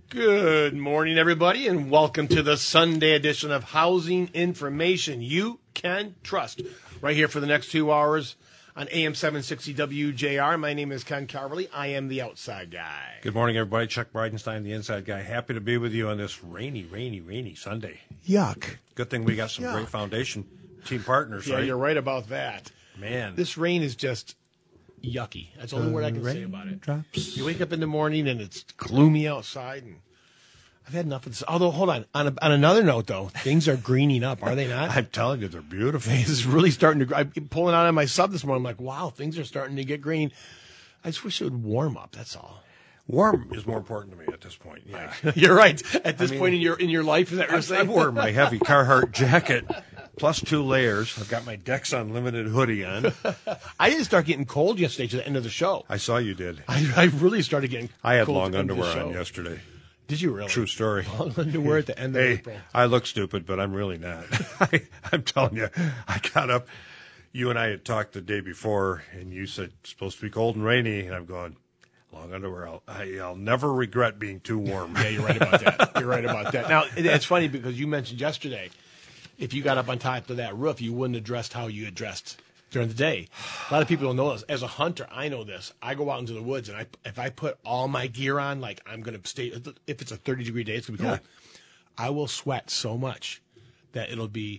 Good morning, everybody, and welcome to the Sunday edition of Housing Information You Can Trust. Right here for the next 2 hours on AM 760 WJR. My name is Ken Carverly. I am the outside guy. Good morning, everybody. Chuck Bridenstine, the inside guy. Happy to be with you on this rainy Sunday. Yuck. Good thing we got some great foundation team partners, Yeah, right? you're right about that. Man. This rain is just yucky. That's the only word I can say about it. Drops. You wake up in the morning and it's gloomy outside, and I've had enough of this. Although, hold on. On another note, though, things are greening up, are they not? I'm telling you, they're beautiful. This is really starting to. I'm pulling out on my sub this morning. I'm like, wow, things are starting to get green. I just wish it would warm up. That's all. Warm is more important to me at this point. Yeah. You're right. At this point in your life, is that what you're saying? I've worn my heavy Carhartt jacket plus 2 layers. I've got my Dex Unlimited hoodie on. I didn't start getting cold yesterday to the end of the show. I saw you did. I really started getting. I had cold long at the end of the underwear on show. yesterday. Did you really? True story. Long underwear at the end of Hey, April. I look stupid, but I'm really not. I'm telling you, I got up. You and I had talked the day before, and you said it's supposed to be cold and rainy, and I'm going, long underwear. I'll never regret being too warm. Yeah, you're right about that. You're right about that. Now, it's funny because you mentioned yesterday, if you got up on top of that roof, you wouldn't have dressed how you had dressed during the day. A lot of people don't know this. As a hunter, I know this. I go out into the woods, and if I put all my gear on, like I'm going to stay, if it's a 30-degree day, it's going to be cold, I will sweat so much that it'll be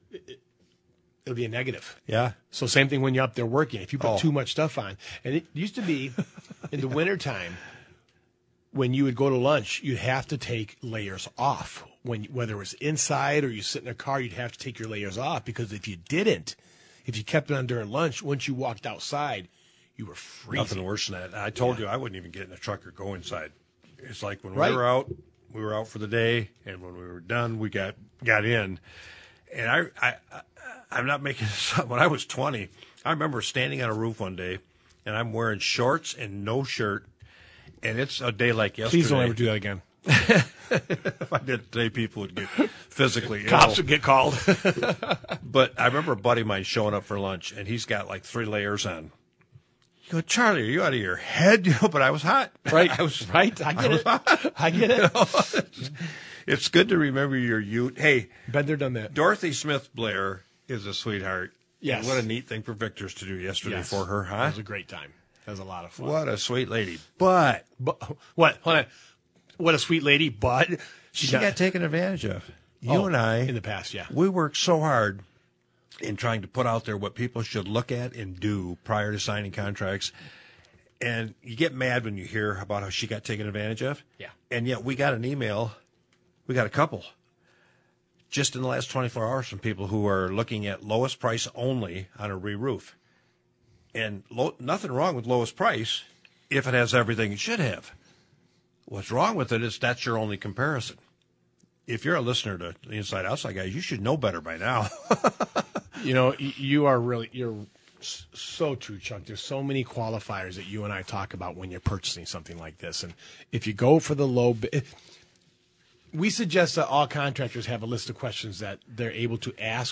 a negative. Yeah. So same thing when you're up there working. If you put too much stuff on. And it used to be in the wintertime, when you would go to lunch, you'd have to take layers off. Whether it was inside or you sit in a car, you'd have to take your layers off, because if you didn't, if you kept it on during lunch, once you walked outside, you were freezing. Nothing worse than that. I told you I wouldn't even get in a truck or go inside. It's like when Right. we were out for the day, and when we were done, we got in. And I'm not making this up. When I was 20, I remember standing on a roof one day, and I'm wearing shorts and no shirt, and it's a day like yesterday. Please don't ever do that again. If I did it today, people would get physically ill. Cops would get called. But I remember a buddy of mine showing up for lunch, and he's got like 3 layers on. You go, Charlie, are you out of your head? But I was hot. Right. I was right. I get it. hot. I get it. It's good to remember your youth. Hey, Been there, done that. Dorothy Smith Blair is a sweetheart. Yes. And what a neat thing for Victors to do yesterday Yes. for her, It huh? was a great time. That was a lot of fun. What a sweet lady. But What? Hold on. What a sweet lady, but she got taken advantage of. You and I, in the past, yeah. we worked so hard in trying to put out there what people should look at and do prior to signing contracts. And you get mad when you hear about how she got taken advantage of. Yeah. And yet we got an email. We got a couple just in the last 24 hours from people who are looking at lowest price only on a re-roof. And nothing wrong with lowest price if it has everything it should have. What's wrong with it is that's your only comparison. If you're a listener to the Inside Outside guys, you should know better by now. You know, you're so true, Chuck. There's so many qualifiers that you and I talk about when you're purchasing something like this. And if you go for the low bid, we suggest that all contractors have a list of questions that they're able to ask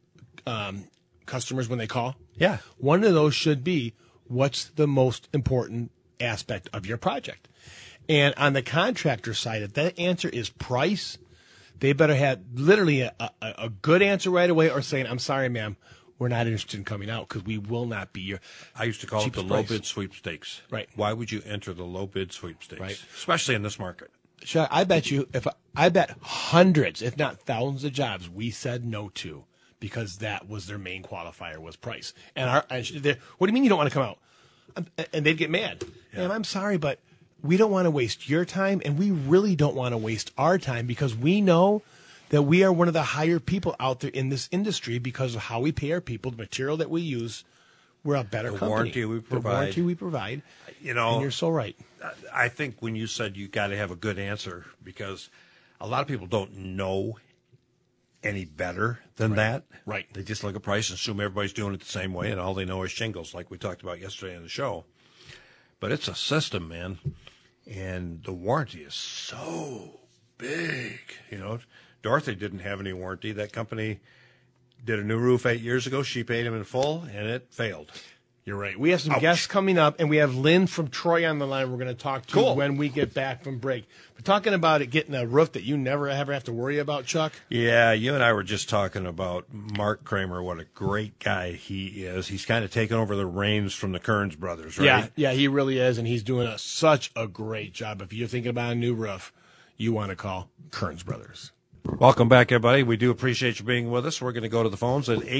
customers when they call. Yeah. One of those should be, what's the most important aspect of your project? And on the contractor side, if that answer is price, they better have literally a good answer right away, or saying, I'm sorry, ma'am, we're not interested in coming out because we will not be your. I used to call it the low bid sweepstakes. Right. Why would you enter the low bid sweepstakes? Right. Especially in this market. Chuck, I bet you, I bet hundreds, if not thousands of jobs we said no to because that was their main qualifier, was price. And what do you mean you don't want to come out? And they'd get mad. Yeah. And I'm sorry, but we don't want to waste your time, and we really don't want to waste our time, because we know that we are one of the higher people out there in this industry because of how we pay our people, the material that we use. We're a better company. Warranty we provide. The warranty we provide. You know, and you're so right. I think when you said you got to have a good answer, because a lot of people don't know any better than that. Right. They just look at price and assume everybody's doing it the same way, and all they know is shingles, like we talked about yesterday on the show. But it's a system, man, and the warranty is so big. You know, Dorothy didn't have any warranty. That company did a new roof 8 years ago. She paid him in full, and it failed. You're right. We have some guests coming up, and we have Lynn from Troy on the line we're going to talk to when we get back from break. We're talking about it getting a roof that you never ever have to worry about, Chuck. Yeah, you and I were just talking about Mark Kramer, what a great guy he is. He's kind of taken over the reins from the Kearns brothers, right? Yeah, he really is, and he's doing such a great job. If you're thinking about a new roof, you want to call Kearns Brothers. Welcome back, everybody. We do appreciate you being with us. We're going to go to the phones at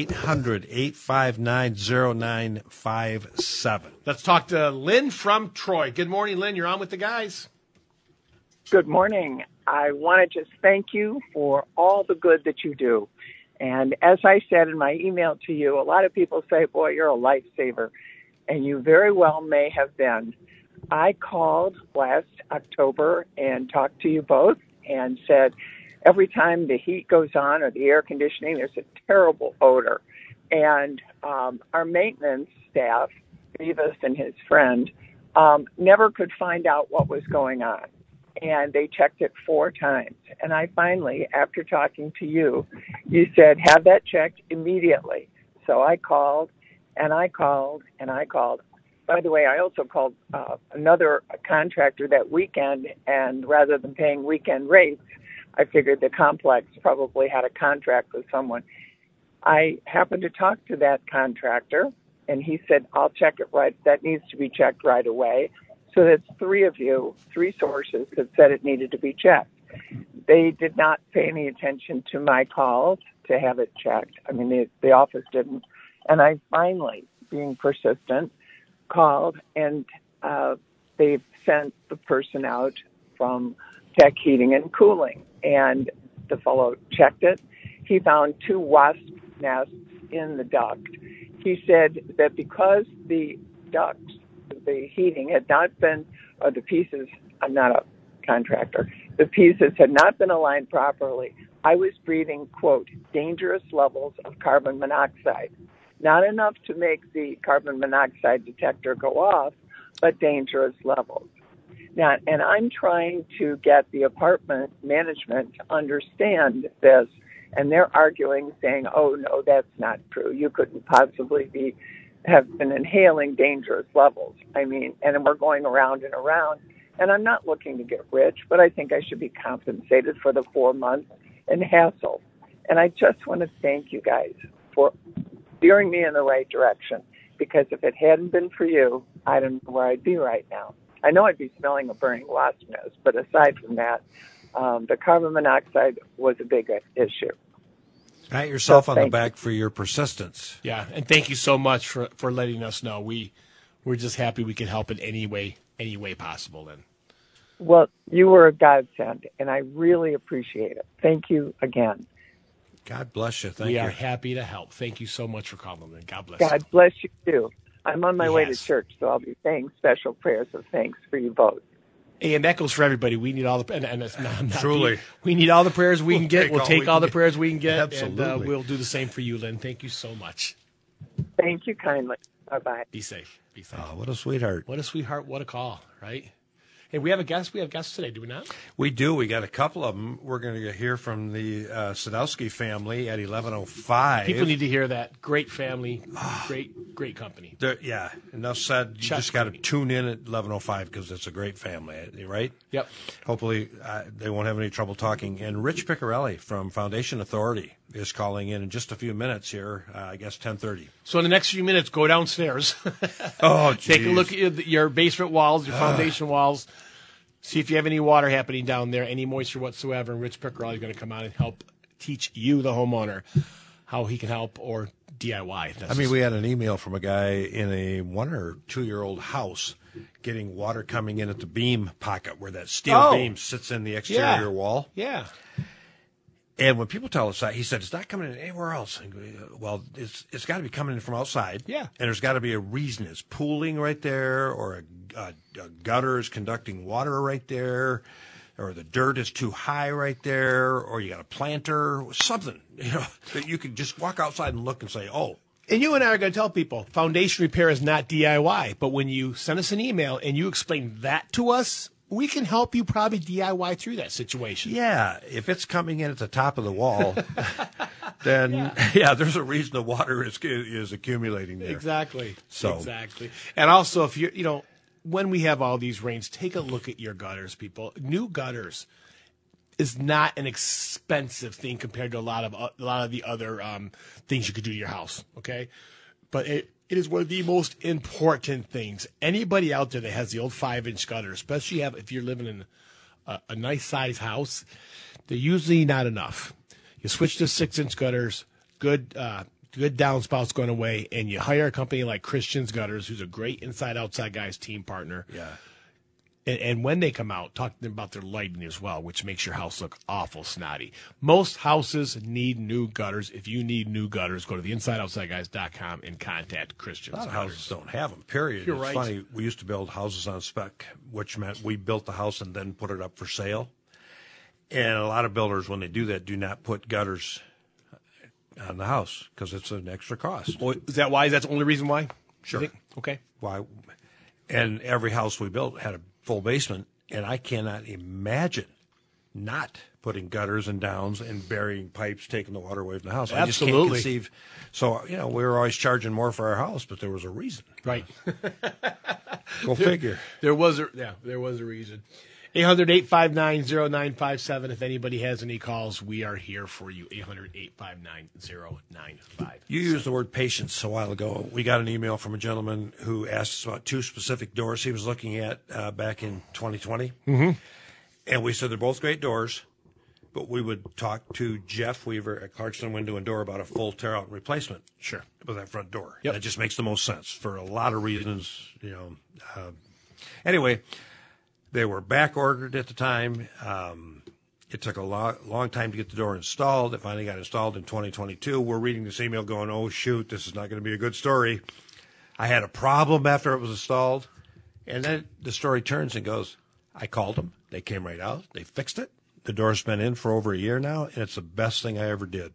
800-859-0957. Let's talk to Lynn from Troy. Good morning, Lynn. You're on with the guys. Good morning. I want to just thank you for all the good that you do. And as I said in my email to you, a lot of people say, boy, you're a lifesaver. And you very well may have been. I called last October and talked to you both and said, every time the heat goes on or the air conditioning, there's a terrible odor. And our maintenance staff, Beavis and his friend, never could find out what was going on. And they checked it 4 times. And I finally, after talking to you, you said, have that checked immediately. So I called, and I called, and I called. By the way, I also called another contractor that weekend, and rather than paying weekend rates, I figured the complex probably had a contract with someone. I happened to talk to that contractor, and he said, I'll check it right. That needs to be checked right away. So that's 3 of you, 3 sources that said it needed to be checked. They did not pay any attention to my calls to have it checked. I mean, the office didn't. And I finally, being persistent, called, and they've sent the person out from Tech Heating and Cooling. And the fellow checked it. He found 2 wasp nests in the duct. He said that because the duct, the heating had not been, or the pieces, I'm not a contractor, the pieces had not been aligned properly, I was breathing, quote, dangerous levels of carbon monoxide. Not enough to make the carbon monoxide detector go off, but dangerous levels. Now, and I'm trying to get the apartment management to understand this, and they're arguing, saying, oh, no, that's not true. You couldn't possibly have been inhaling dangerous levels. I mean, and we're going around and around, and I'm not looking to get rich, but I think I should be compensated for the 4 months and hassle. And I just want to thank you guys for steering me in the right direction, because if it hadn't been for you, I don't know where I'd be right now. I know I'd be smelling a burning wasp nest, but aside from that, the carbon monoxide was a big issue. Pat yourself on the back for your persistence. Yeah, and thank you so much for letting us know. We're just happy we could help in any way possible. Then. Well, you were a godsend, and I really appreciate it. Thank you again. God bless you. Thank you. We are happy to help. Thank you so much for calling in. God bless you. God bless you, too. I'm on my way to church, so I'll be saying special prayers of thanks for you both. And that goes for everybody. We need all the and it's not truly. We need all the prayers we can get. We'll take all the prayers we can get. Absolutely. And we'll do the same for you, Lynn. Thank you so much. Thank you kindly. Bye-bye. Be safe. Be safe. Oh, what a sweetheart. What a sweetheart. What a call, right? Hey, we have a guest. We have guests today, do we not? We do. We got a couple of them. We're going to hear from the Sadowski family at 11:05. People need to hear that. Great family, great company. Yeah. Enough said. You just got to tune in at 11:05 because it's a great family, right? Yep. Hopefully they won't have any trouble talking. And Rich Piccarelli from Foundation Authority is calling in just a few minutes here, I guess 10:30. So in the next few minutes, go downstairs. Oh, geez. Take a look at your basement walls, your foundation walls. See if you have any water happening down there, any moisture whatsoever. And Rich Piccarelli is going to come out and help teach you, the homeowner, how he can help or DIY. I mean, we had an email from a guy in a 1 or 2 year old house getting water coming in at the beam pocket where that steel beam sits in the exterior wall. Yeah. And when people tell us that, he said, it's not coming in anywhere else. Well, it's got to be coming in from outside. Yeah. And there's got to be a reason. It's pooling right there, or a gutter is conducting water right there, or the dirt is too high right there, or you got a planter, something, that you can just walk outside and look and say, oh. And you and I are going to tell people, foundation repair is not DIY. But when you send us an email and you explain that to us, we can help you probably DIY through that situation. Yeah, if it's coming in at the top of the wall, then there's a reason the water is accumulating there. Exactly. So exactly. And also, if when we have all these rains, take a look at your gutters, people. New gutters is not an expensive thing compared to a lot of the other things you could do to your house. Okay, but it is one of the most important things. Anybody out there that has the old 5-inch gutter, especially if you're living in a nice size house, they're usually not enough. You switch to 6-inch gutters, good downspouts going away, and you hire a company like Christian's Gutters, who's a great inside-outside guys team partner. Yeah. And when they come out, talk to them about their lighting as well, which makes your house look awful snotty. Most houses need new gutters. If you need new gutters, go to theinsideoutsideguys.com and contact Christian's A lot of Gutters. houses don't have them, period. You're it's right. funny, we used to build houses on spec, which meant we built the house and then put it up for sale. And a lot of builders, when they do that, do not put gutters on the house because it's an extra cost. Well, is that why? Is that the only reason why? Sure. You think? Okay. Why? And every house we built had a full basement, and I cannot imagine not putting gutters and downs and burying pipes, taking the water away from the house. I just can't Absolutely. conceive. So, we were always charging more for our house, but there was a reason. Right. Go figure. There was a reason. 800-859-0957. If anybody has any calls, we are here for you. 800-859-0957. You used the word patience a while ago. We got an email from a gentleman who asked us about 2 specific doors he was looking at back in 2020. Mm-hmm. And we said they're both great doors, but we would talk to Jeff Weaver at Clarkson Window and Door about a full tear-out replacement. Sure. With that front door. Yep. That just makes the most sense for a lot of reasons, Anyway, they were back-ordered at the time. It took a long time to get the door installed. It finally got installed in 2022. We're reading this email going, oh, shoot, this is not going to be a good story. I had a problem after it was installed. And then the story turns and goes, I called them. They came right out. They fixed it. The door's been in for over a year now, and it's the best thing I ever did.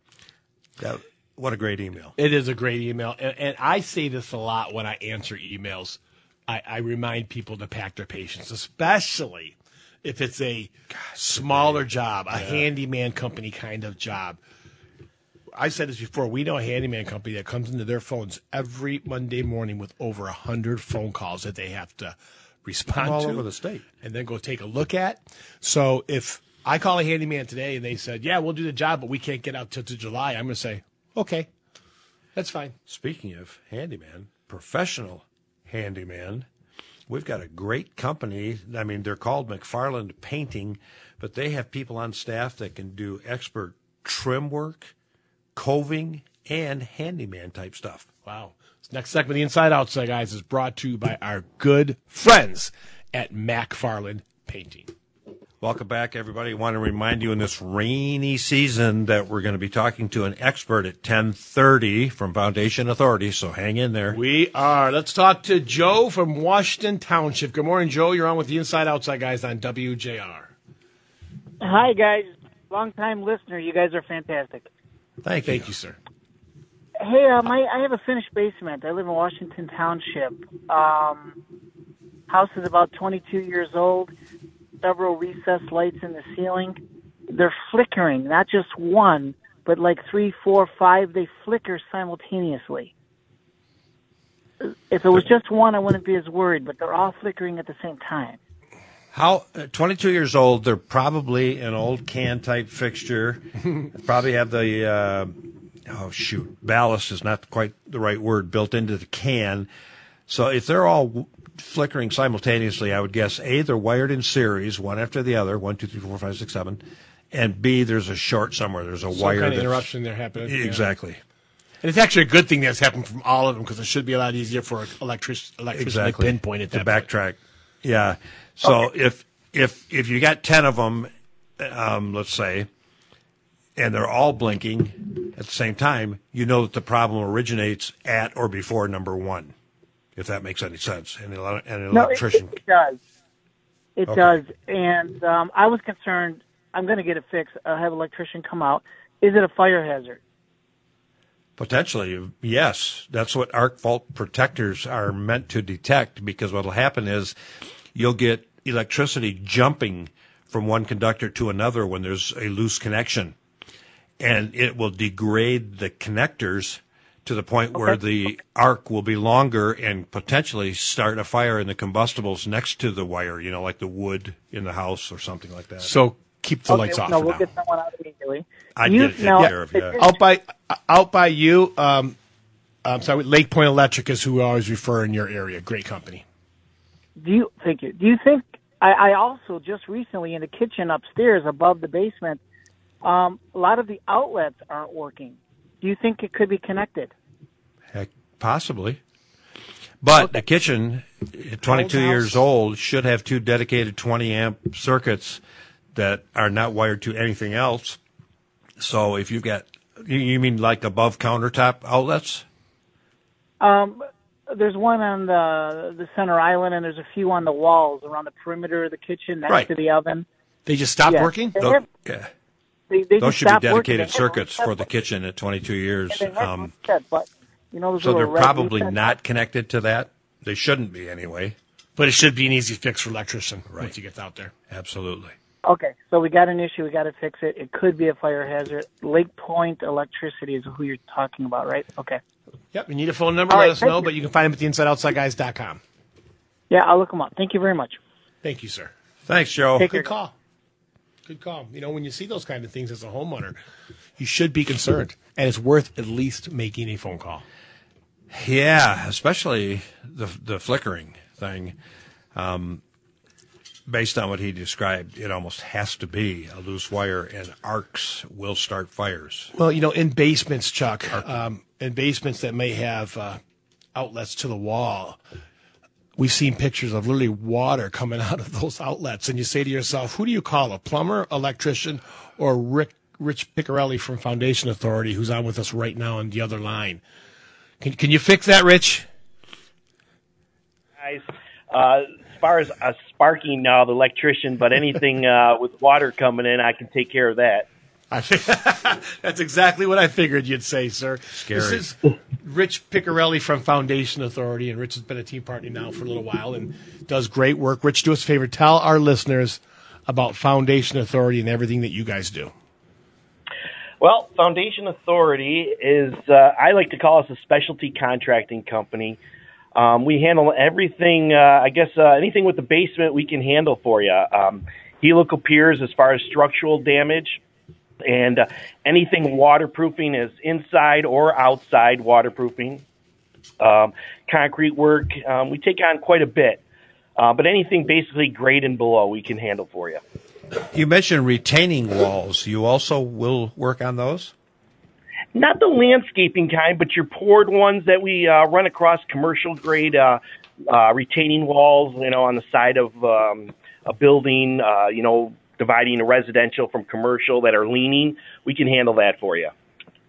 What a great email. It is a great email. And I say this a lot when I answer emails. I remind people to pack their patience, especially if it's a smaller job, a handyman company kind of job. I said this before. We know a handyman company that comes into their phones every Monday morning with over 100 phone calls that they have to respond all to. over the state. And then go take a look at. So if I call a handyman today and they said, yeah, we'll do the job, but we can't get out till July, I'm going to say, okay, that's fine. Speaking of handyman, professional handyman, we've got a great company. I mean, they're called McFarland Painting, but they have people on staff that can do expert trim work, coving, and handyman type stuff. Wow. This next segment, the Inside Outside Guys, is brought to you by our good friends at McFarland Painting. Welcome back, everybody. I want to remind you in this rainy season that we're going to be talking to an expert at 10:30 from Foundation Authority, so hang in there. We are. Let's talk to Joe from Washington Township. Good morning, Joe. You're on with the Inside Outside Guys on WJR. Hi, guys. Long-time listener. You guys are fantastic. Thank you, sir. Hey, I have a finished basement. I live in Washington Township. House is about 22 years old. Several recessed lights in the ceiling. They're flickering, not just one, but like 3, 4, 5. They flicker simultaneously. If it was just one, I wouldn't be as worried, but they're all flickering at the same time. 22 years old, they're probably an old can type fixture. Probably have the, ballast is not quite the right word, built into the can. So if they're all flickering simultaneously, I would guess A, they're wired in series, one after the other, 1, 2, 3, 4, 5, 6, 7, and B, there's a short somewhere. There's a wire. Some kind of interruption there happening. Exactly. Yeah. And it's actually a good thing that's happened from all of them because it should be a lot easier for an electrician to pinpoint at that to backtrack. Yeah. So Okay. if you got 10 of them, let's say, and they're all blinking at the same time, you know that the problem originates at or before number 1. If that makes any sense. And an electrician. It does. It Okay. does. And I was concerned, I'm going to get it fixed. I'll have an electrician come out. Is it a fire hazard? Potentially, yes. That's what arc fault protectors are meant to detect, because what will happen is you'll get electricity jumping from one conductor to another when there's a loose connection. and it will degrade the connectors to the point where the arc will be longer and potentially start a fire in the combustibles next to the wire, like the wood in the house or something like that. So keep the lights off. No, for we'll now. get someone out immediately. I'd get it taken care of, yeah. Out by you. I'm sorry, Lake Point Electric is who I always refer in your area. Great company. Thank you. Do you think, I also just recently in the kitchen upstairs above the basement, a lot of the outlets aren't working. Do you think it could be connected? Heck, possibly. But the kitchen, 22 years old, should have 2 dedicated 20-amp circuits that are not wired to anything else. So if you've got, you mean like above countertop outlets? There's one on the center island, and there's a few on the walls around the perimeter of the kitchen next to the oven. They just stopped working? Yeah. They Those should be dedicated circuits for the but kitchen at 22 years. so they're probably not connected to that. They shouldn't be anyway. But it should be an easy fix for electrician once he gets out there. Absolutely. Okay, so we got an issue. We got to fix it. It could be a fire hazard. Lake Point Electricity is who you're talking about, right? Okay. Yep, you need a phone number, All let right, us know, you. but you can find them at theinsideoutsideguys.com. Yeah, I'll look them up. Thank you very much. Thank you, sir. Thanks, Joe. Take Good call. Good call. When you see those kind of things as a homeowner, you should be concerned, and it's worth at least making a phone call. Yeah, especially the flickering thing. Based on what he described, it almost has to be a loose wire, and arcs will start fires. Well, in basements, Chuck, in basements that may have outlets to the wall, we've seen pictures of literally water coming out of those outlets, and you say to yourself, who do you call, a plumber, electrician, or Rich Piccarelli from Foundation Authority, who's on with us right now on the other line? Can you fix that, Rich? Guys, as far as sparking now, the electrician, but anything with water coming in, I can take care of that. That's exactly what I figured you'd say, sir. Scary. This is Rich Piccarelli from Foundation Authority, and Rich has been a team partner now for a little while and does great work. Rich, do us a favor. Tell our listeners about Foundation Authority and everything that you guys do. Well, Foundation Authority is, I like to call us a specialty contracting company. We handle everything, anything with the basement we can handle for you. Helical piers as far as structural damage, and anything waterproofing is inside or outside waterproofing. Concrete work, we take on quite a bit. But anything basically grade and below we can handle for you. You mentioned retaining walls. You also will work on those? Not the landscaping kind, but your poured ones that we run across commercial grade retaining walls, on the side of a building, dividing a residential from commercial that are leaning. We can handle that for you.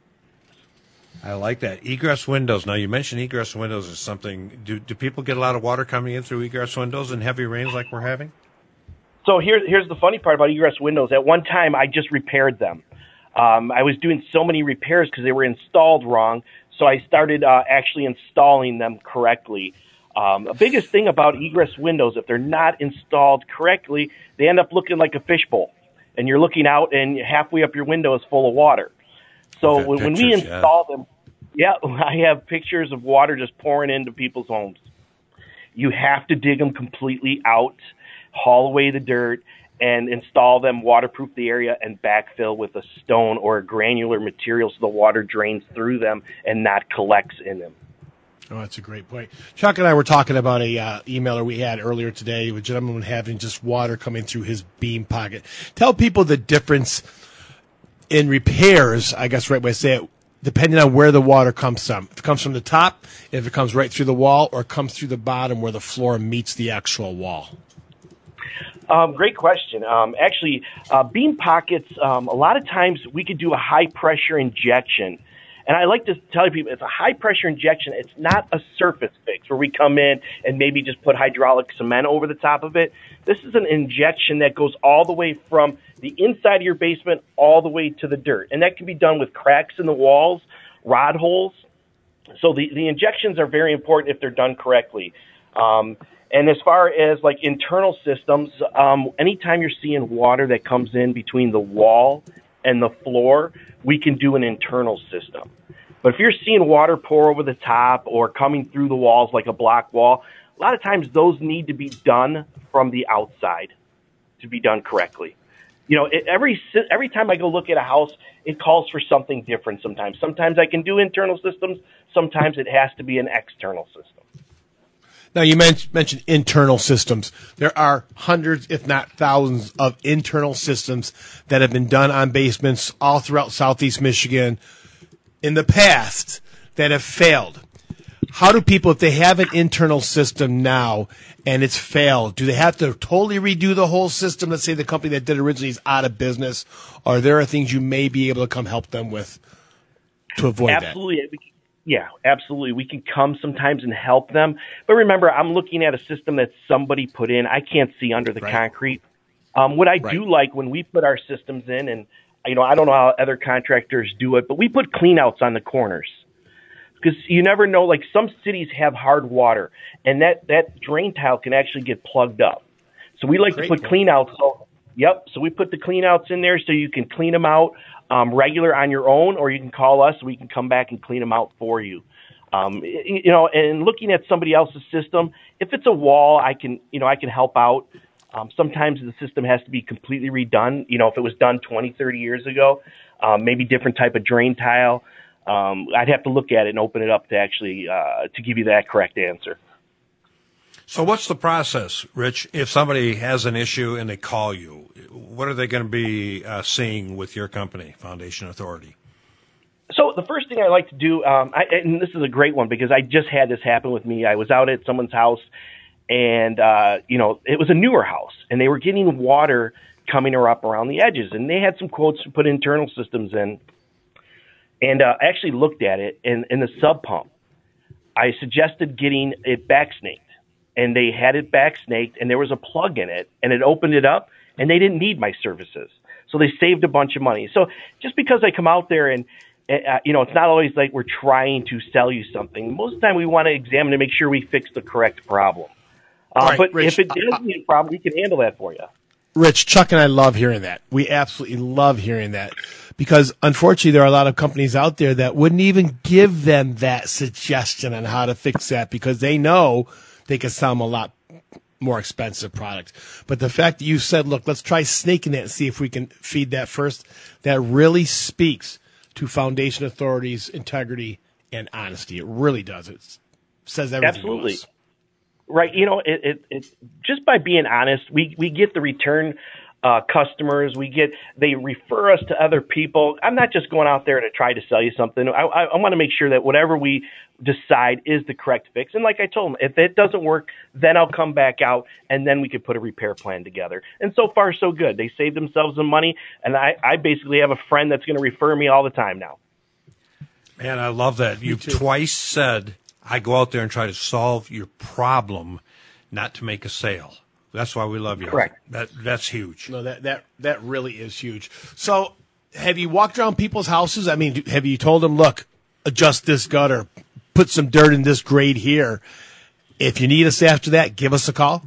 I like that. Egress windows. Now, you mentioned egress windows is something. Do people get a lot of water coming in through egress windows in heavy rains like we're having? So here's the funny part about egress windows. At one time, I just repaired them. I was doing so many repairs because they were installed wrong, so I started actually installing them correctly. The biggest thing about egress windows, if they're not installed correctly, they end up looking like a fishbowl, and you're looking out, and halfway up your window is full of water. So when we install them, I have pictures of water just pouring into people's homes. You have to dig them completely out, haul away the dirt, and install them, waterproof the area, and backfill with a stone or a granular material so the water drains through them and not collects in them. Oh, that's a great point. Chuck and I were talking about a emailer we had earlier today, with a gentleman having just water coming through his beam pocket. Tell people the difference in repairs, I guess right way to say it, depending on where the water comes from. If it comes from the top, if it comes right through the wall, or it comes through the bottom where the floor meets the actual wall. Great question. Actually, beam pockets, a lot of times we could do a high-pressure injection. And I like to tell people, it's a high-pressure injection. It's not a surface fix where we come in and maybe just put hydraulic cement over the top of it. This is an injection that goes all the way from the inside of your basement all the way to the dirt. And that can be done with cracks in the walls, rod holes. So the injections are very important if they're done correctly. And as far as like internal systems, anytime you're seeing water that comes in between the wall and the floor, we can do an internal system. But if you're seeing water pour over the top or coming through the walls like a block wall, a lot of times those need to be done from the outside to be done correctly. You know, every time I go look at a house, it calls for something different sometimes. Sometimes I can do internal systems. Sometimes it has to be an external system. Now, you mentioned internal systems. There are hundreds, if not thousands, of internal systems that have been done on basements all throughout Southeast Michigan in the past that have failed. How do people, if they have an internal system now and it's failed, do they have to totally redo the whole system? Let's say the company that did it originally is out of business. Or there are things you may be able to come help them with to avoid Absolutely. that? Yeah, absolutely. We can come sometimes and help them. But remember, I'm looking at a system that somebody put in. I can't see under the concrete. What I do like when we put our systems in, and I don't know how other contractors do it, but we put cleanouts on the corners. Because you never know, like some cities have hard water, and that drain tile can actually get plugged up. So we like to put cleanouts. So we put the cleanouts in there so you can clean them out regular on your own, or you can call us. We can come back and clean them out for you. And looking at somebody else's system, if it's a wall, I can help out. Sometimes the system has to be completely redone. You know, if it was done 20, 30 years ago, maybe different type of drain tile. I'd have to look at it and open it up to actually to give you that correct answer. So what's the process, Rich, if somebody has an issue and they call you? What are they going to be seeing with your company, Foundation Authority? So the first thing I like to do, and this is a great one because I just had this happen with me. I was out at someone's house, and it was a newer house, and they were getting water coming up around the edges, and they had some quotes to put internal systems in. And I actually looked at it, and in the sub pump, I suggested getting it back snaked. And they had it back snaked, and there was a plug in it, and it opened it up, and they didn't need my services. So they saved a bunch of money. So just because I come out there and, it's not always like we're trying to sell you something. Most of the time we want to examine to make sure we fix the correct problem. But Rich, if it does need a problem, we can handle that for you. Rich, Chuck and I love hearing that. We absolutely love hearing that because, unfortunately, there are a lot of companies out there that wouldn't even give them that suggestion on how to fix that because they know they can sell them a lot more expensive product. But the fact that you said, look, let's try snaking it and see if we can feed that first, that really speaks to Foundation Authority's integrity and honesty. It really does. It says everything. Absolutely. To us. Right. It's just by being honest, we get the return customers. They refer us to other people. I'm not just going out there to try to sell you something. I want to make sure that whatever we decide is the correct fix. And like I told them, if it doesn't work, then I'll come back out and then we could put a repair plan together. And so far, so good. They saved themselves some money. And I basically have a friend that's going to refer me all the time now. Man, I love that. You've twice said, I go out there and try to solve your problem, not to make a sale. That's why we love you. Correct. That's huge. No, that really is huge. So have you walked around people's houses? I mean, have you told them, look, adjust this gutter, put some dirt in this grate here. If you need us after that, give us a call.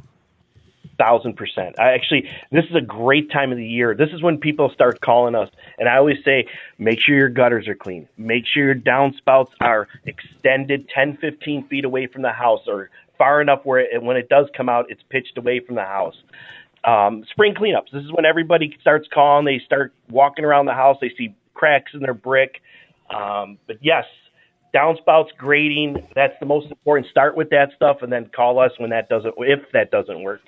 1,000%. This is a great time of the year. This is when people start calling us. And I always say, make sure your gutters are clean. Make sure your downspouts are extended 10, 15 feet away from the house or far enough where when it does come out, it's pitched away from the house. Spring cleanups. This is when everybody starts calling. They start walking around the house. They see cracks in their brick. But yes, downspouts, grading, that's the most important. Start with that stuff and then call us if that doesn't work.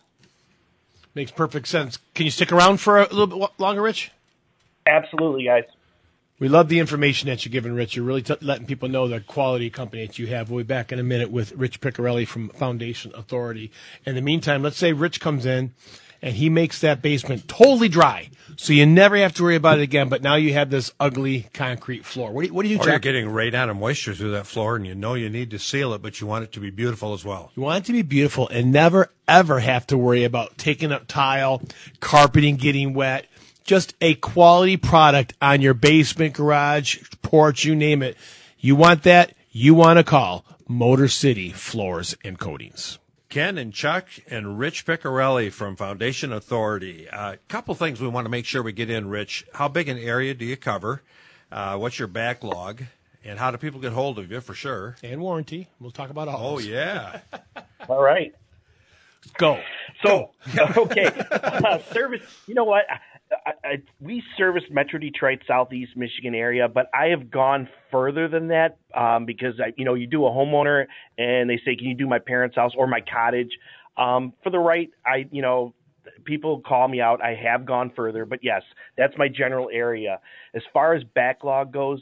Makes perfect sense. Can you stick around for a little bit longer, Rich? Absolutely, guys. We love the information that you're giving, Rich. You're really letting people know the quality company that you have. We'll be back in a minute with Rich Piccarelli from Foundation Authority. In the meantime, let's say Rich comes in and he makes that basement totally dry, so you never have to worry about it again, but now you have this ugly concrete floor. What do you do, Jack? Or you're getting radon and moisture through that floor, and you know you need to seal it, but you want it to be beautiful as well. You want it to be beautiful and never, ever have to worry about taking up tile, carpeting getting wet. Just a quality product on your basement, garage, porch, you name it. You want that? You want to call Motor City Floors and Coatings. Ken and Chuck and Rich Piccarelli from Foundation Authority. A couple things we want to make sure we get in, Rich. How big an area do you cover? What's your backlog? And how do people get hold of you, for sure? And warranty. We'll talk about all Oh, those. yeah. All right. Go. So, okay. Service, you know what? We service Metro Detroit, Southeast Michigan area, but I have gone further than that because, you do a homeowner and they say, can you do my parents' house or my cottage? For the right, people call me out. I have gone further, but yes, that's my general area. As far as backlog goes,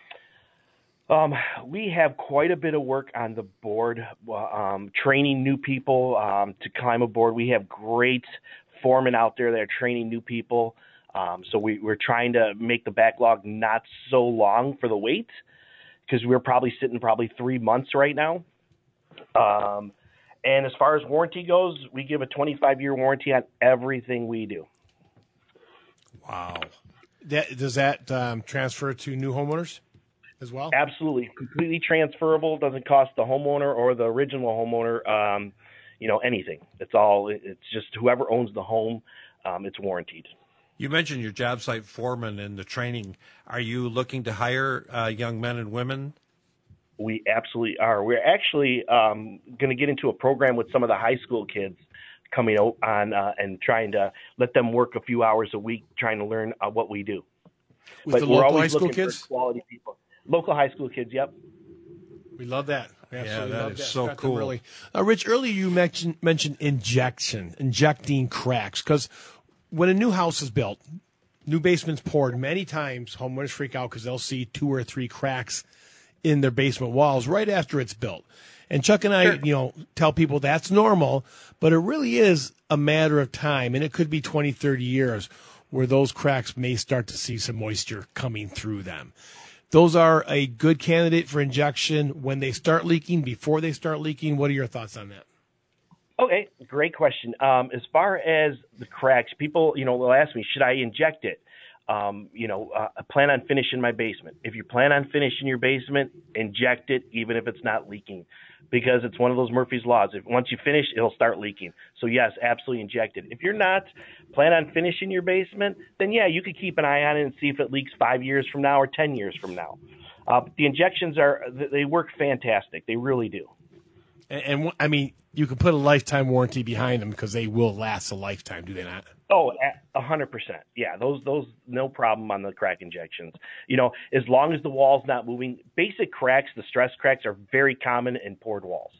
we have quite a bit of work on the board, training new people to climb aboard. We have great foremen out there that are training new people. So we're trying to make the backlog not so long for the wait, because we're probably sitting 3 months right now. And as far as warranty goes, we give a 25-year warranty on everything we do. Wow. Does that transfer to new homeowners as well? Absolutely. Completely transferable. Doesn't cost the homeowner or the original homeowner, anything. It's just whoever owns the home, it's warranted. You mentioned your job site foreman and the training. Are you looking to hire young men and women? We absolutely are. We're actually going to get into a program with some of the high school kids coming out on and trying to let them work a few hours a week, trying to learn what we do. With the local high school kids? For quality people. Local high school kids, yep. We love that. We absolutely that love is that. so Got them cool. Really. Rich, earlier you mentioned injecting cracks, because when a new house is built, new basement's poured, many times homeowners freak out because they'll see 2 or 3 cracks in their basement walls right after it's built. And Chuck and I, tell people that's normal, but it really is a matter of time, and it could be 20, 30 years where those cracks may start to see some moisture coming through them. Those are a good candidate for injection when they start leaking, before they start leaking. What are your thoughts on that? Okay, great question. As far as the cracks, people, will ask me, should I inject it? I plan on finishing my basement. If you plan on finishing your basement, inject it, even if it's not leaking, because it's one of those Murphy's Laws. If once you finish, it'll start leaking. So yes, absolutely inject it. If you're not plan on finishing your basement, then yeah, you could keep an eye on it and see if it leaks 5 years from now or 10 years from now. The injections they work fantastic. They really do. And I mean, you can put a lifetime warranty behind them because they will last a lifetime, do they not? Oh, 100%. Yeah, those no problem on the crack injections. As long as the wall's not moving. Basic cracks, the stress cracks, are very common in poured walls.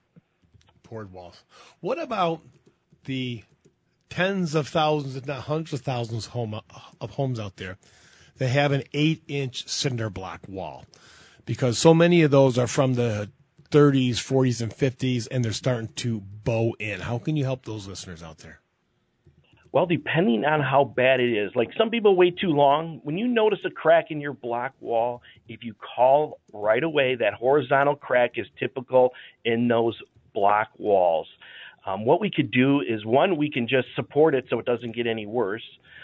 Poured walls. What about the tens of thousands, if not hundreds of thousands of homes out there that have an 8-inch cinder block wall? Because so many of those are from the 30s, 40s, and 50s, and they're starting to bow in. How can you help those listeners out there? Well, depending on how bad it is, like some people wait too long. When you notice a crack in your block wall, if you call right away, that horizontal crack is typical in those block walls. What we could do is, one, we can just support it so it doesn't get any worse.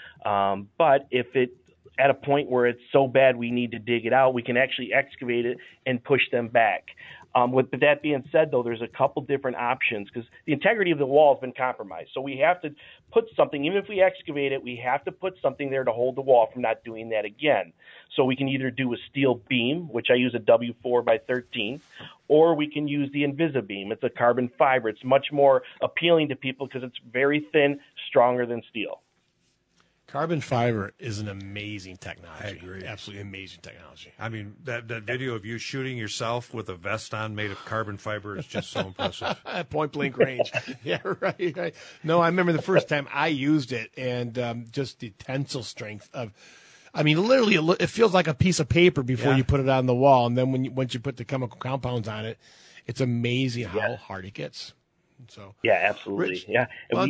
But if it at a point where it's so bad we need to dig it out, we can actually excavate it and push them back. With that being said, though, there's a couple different options because the integrity of the wall has been compromised. So we have to put something, even if we excavate it, we have to put something there to hold the wall from not doing that again. So we can either do a steel beam, which I use a W4 by 13, or we can use the Invisibeam. It's a carbon fiber. It's much more appealing to people because it's very thin, stronger than steel. Carbon fiber is an amazing technology. I agree. Absolutely amazing technology. I mean, that video of you shooting yourself with a vest on made of carbon fiber is just so impressive. At point blank range. Yeah, right. No, I remember the first time I used it, and just the tensile strength of, I mean, literally, it feels like a piece of paper before you put it on the wall, and then once you put the chemical compounds on it, it's amazing how hard it gets. So yeah, absolutely. Rich, yeah, well,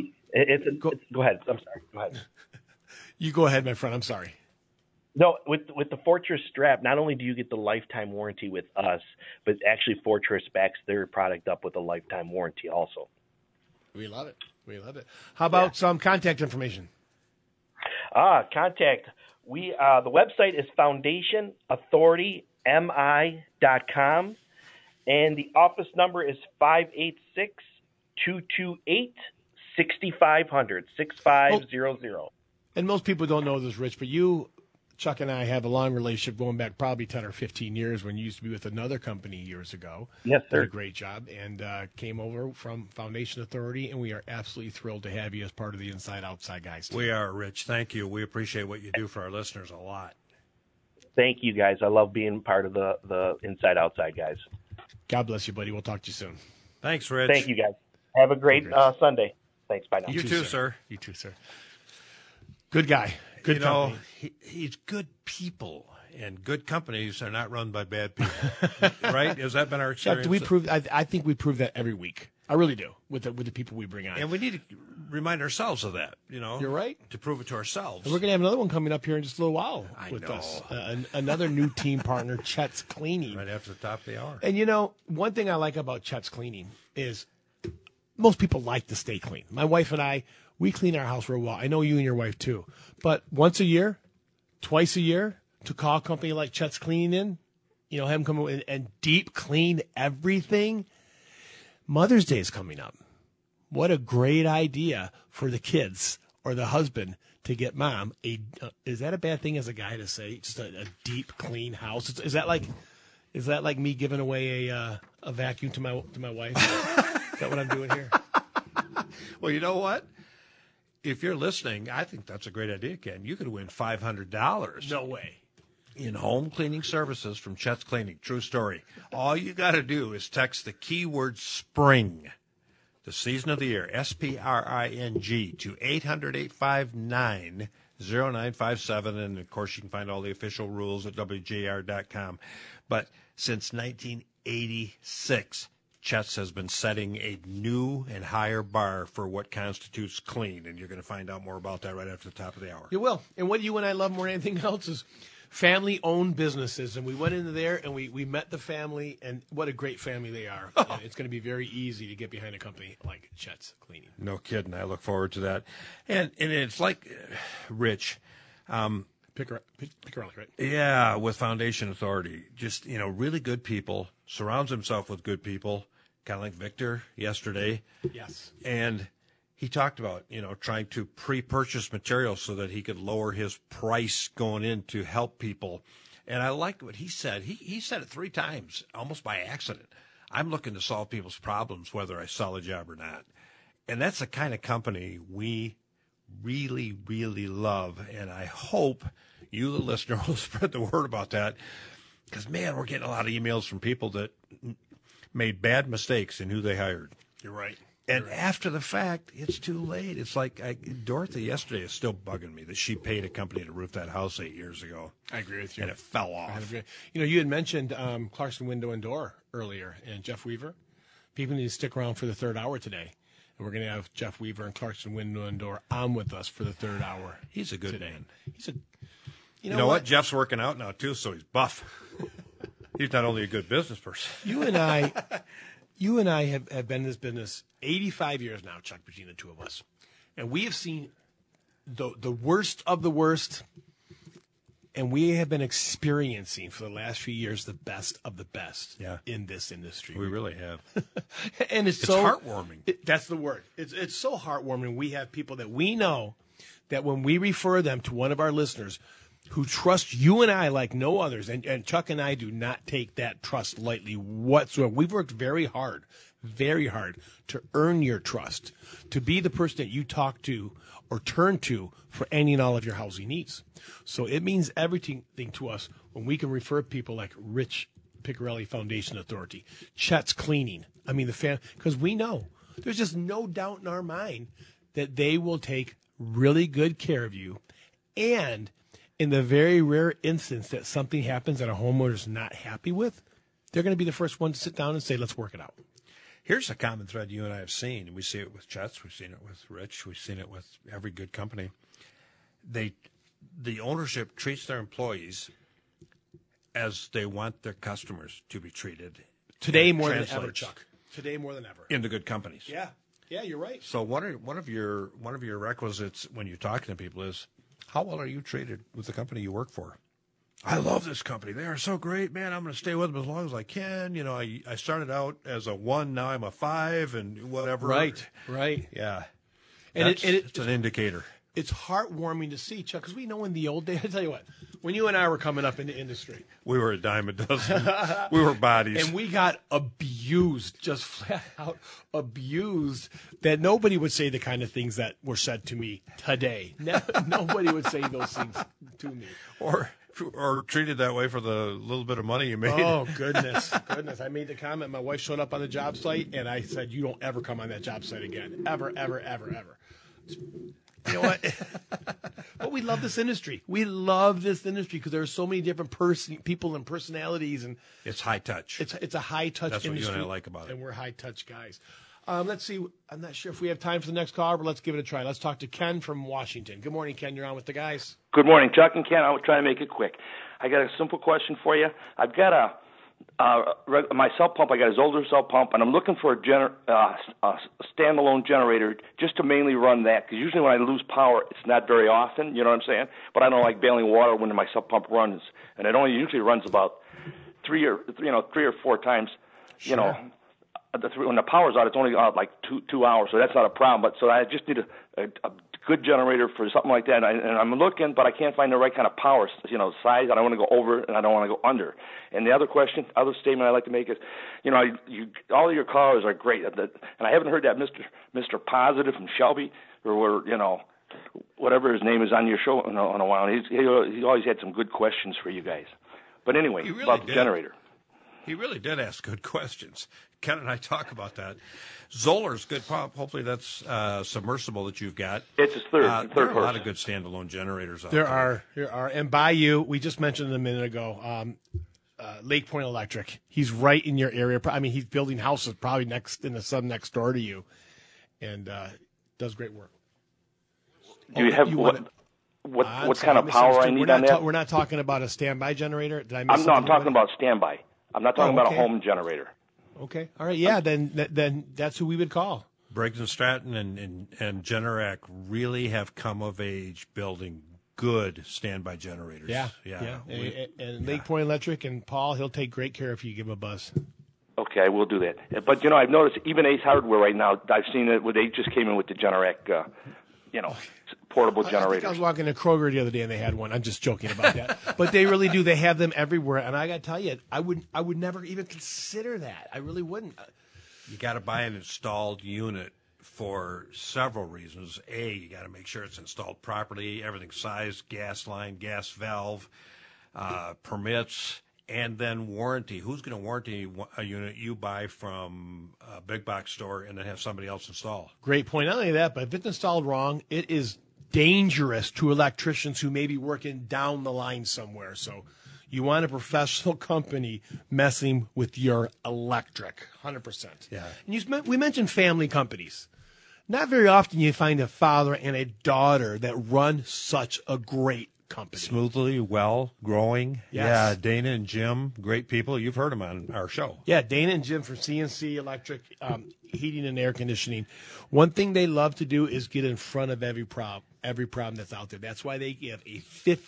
go ahead. I'm sorry. Go ahead. You go ahead, my friend. I'm sorry. No, with the Fortress strap, not only do you get the lifetime warranty with us, but actually Fortress backs their product up with a lifetime warranty also. We love it. We love it. How about some contact information? Contact. The website is foundationauthoritym.com, and the office number is 586 228-6500, 6500. And most people don't know this, Rich, but you, Chuck, and I have a long relationship going back probably 10 or 15 years when you used to be with another company years ago. Yes, sir. Did a great job and came over from Foundation Authority, and we are absolutely thrilled to have you as part of the Inside Outside Guys team. We are, Rich. Thank you. We appreciate what you do for our listeners a lot. Thank you, guys. I love being part of the Inside Outside guys. God bless you, buddy. We'll talk to you soon. Thanks, Rich. Thank you, guys. Have a great Sunday. Thanks. Bye now. You too, sir. You too, sir. Good guy. Good company. He's good people, and good companies are not run by bad people. Right? Has that been our Chuck, experience? do we prove? I think we prove that every week. I really do with the people we bring on. And we need to remind ourselves of that, You're right. to prove it to ourselves. And we're going to have another one coming up here in just a little while with know. us. Another new team partner, Chet's Cleaning. Right after the top of the hour. And one thing I like about Chet's Cleaning is most people like to stay clean. My wife and I, we clean our house real well. I know you and your wife too. But once a year, twice a year, to call a company like Chet's Cleaning in, have them come in and deep clean everything. Mother's Day is coming up. What a great idea for the kids or the husband to get mom is that a bad thing as a guy to say? Just a deep clean house? Is that like me giving away a vacuum to my wife? Is that what I'm doing here? Well, you know what? If you're listening, I think that's a great idea, Ken. You could win $500. No way. In home cleaning services from Chet's Cleaning. True story. All you got to do is text the keyword spring, the season of the year, SPRING, to 800-859-0957. And, of course, you can find all the official rules at WJR.com. But since 1986, Chet's has been setting a new and higher bar for what constitutes clean. And you're going to find out more about that right after the top of the hour. You will. And what you and I love more than anything else is family-owned businesses, and we went into there and we met the family, and what a great family they are. And it's going to be very easy to get behind a company like Chet's Cleaning. No kidding. I look forward to that. And it's like Rich. Piccarelli, right? Yeah, with Foundation Authority. Just, really good people, surrounds himself with good people, kind of like Victor yesterday. Yes. And he talked about, trying to pre-purchase materials so that he could lower his price going in to help people. And I liked what he said. He said it 3 times, almost by accident. I'm looking to solve people's problems, whether I sell a job or not. And that's the kind of company we really, really love. And I hope you, the listener, will spread the word about that. Because, man, we're getting a lot of emails from people that made bad mistakes in who they hired. You're right. And after the fact, it's too late. It's like Dorothy yesterday is still bugging me that she paid a company to roof that house 8 years ago. I agree with you. And it fell off. You had mentioned Clarkson Window and Door earlier, and Jeff Weaver. People need to stick around for the third hour today. And we're going to have Jeff Weaver and Clarkson Window and Door on with us for the third hour. He's a good today. man. You know what? Jeff's working out now, too, so he's buff. He's not only a good business person. You and I have been in this business 85 years now, Chuck, between the two of us. And we have seen the worst of the worst, and we have been experiencing for the last few years the best of the best in this industry. We really have. And it's so heartwarming. That's the word. It's so heartwarming. We have people that we know that when we refer them to one of our listeners who trust you and I like no others, and Chuck and I do not take that trust lightly whatsoever. We've worked very hard to earn your trust, to be the person that you talk to or turn to for any and all of your housing needs. So it means everything to us when we can refer people like Rich Piccarelli Foundation Authority, Chet's Cleaning. I mean, because we know there's just no doubt in our mind that they will take really good care of you. And in the very rare instance that something happens that a homeowner is not happy with, they're going to be the first one to sit down and say, let's work it out. Here's a common thread you and I have seen, and we see it with Chet's, we've seen it with Rich, we've seen it with every good company. The ownership treats their employees as they want their customers to be treated. Today more than ever, Chuck. Today more than ever. In the good companies. Yeah, you're right. So one of your requisites when you're talking to people is, how well are you treated with the company you work for? I love this company. They are so great, man. I'm going to stay with them as long as I can. You know, I started out as a 1, now I'm a 5, and whatever. Right. Yeah. And it's an indicator. It's heartwarming to see, Chuck, because we know in the old days, I tell you what, when you and I were coming up in the industry, We were a dime a dozen. We were bodies. and we got abused, just flat out abused, that nobody would say the kind of things that were said to me today. Nobody would say those things to me. or treated that way for the little bit of money you made. Oh, goodness. I made the comment. My wife showed up on the job site, and I said, you don't ever come on that job site again. Ever. You know what? But we love this industry. We love this industry because there are so many different people and personalities, and It's high touch. it's a high touch That's what you industry. and I like about it. And we're high touch guys. Let's see. I'm not sure if we have time for the next call, but let's give it a try. Let's talk to Ken from Washington. Good morning, Ken. You're on with the guys. Good morning, Chuck and Ken. I'll try to make it quick. I got a simple question for you. I've got my sub pump. I got a Zollner sub pump, and I'm looking for a standalone generator just to mainly run that. Because usually when I lose power, it's not very often. You know what I'm saying? But I don't like bailing water when my sub pump runs, and it only usually runs about 3 or 4 times. Sure. You know. When the power's out, it's only out like 2 hours, so that's not a problem. But so I just need a good generator for something like that. And I'm looking, but I can't find the right kind of power, size. I don't want to go over and I don't want to go under. And the other statement I'd like to make is, all of your callers are great, and I haven't heard that Mr. Positive from Shelby, or whatever his name is on your show in a while. He's always had some good questions for you guys. But anyway, He really about the did. generator. He really did ask good questions. Ken and I talk about that. Zollner's good pump. Hopefully that's submersible that you've got. It's his third There are a person. lot of good standalone generators out There are. And Bayou, we just mentioned a minute ago, Lake Point Electric. He's right in your area. I mean, he's building houses probably in the sub next door to you, and does great work. Do you have what kind of power I need on that? We're not talking about a standby generator. Did I miss I'm something? talking about standby. I'm not talking about a okay. home generator. Okay. All right. Yeah. Then that's who we would call. Briggs and Stratton and Generac really have come of age building good standby generators. Yeah. And Lake Point Electric and Paul, he'll take great care if you give him a buzz. Okay, I will do that. But I've noticed even Ace Hardware right now. I've seen it where they just came in with the Generac, portable I generator. was walking to Kroger the other day and they had one. I'm just joking about that, but they really do. They have them everywhere, and I got to tell you, I would never even consider that. I really wouldn't. You got to buy an installed unit for several reasons. A, you got to make sure it's installed properly, everything's sized, gas line, gas valve, permits, and then warranty. Who's going to warranty a unit you buy from a big box store and then have somebody else install? Great point. Not only that, but if it's installed wrong, it is dangerous to electricians who may be working down the line somewhere. So you want a professional company messing with your electric, 100%. Yeah. And we mentioned family companies. Not very often you find a father and a daughter that run such a great company. Smoothly, well, growing. Yes. Yeah, Dana and Jim, great people. You've heard them on our show. Yeah, Dana and Jim from CNC Electric Heating and Air Conditioning. One thing they love to do is get in front of every problem that's out there. That's why they give a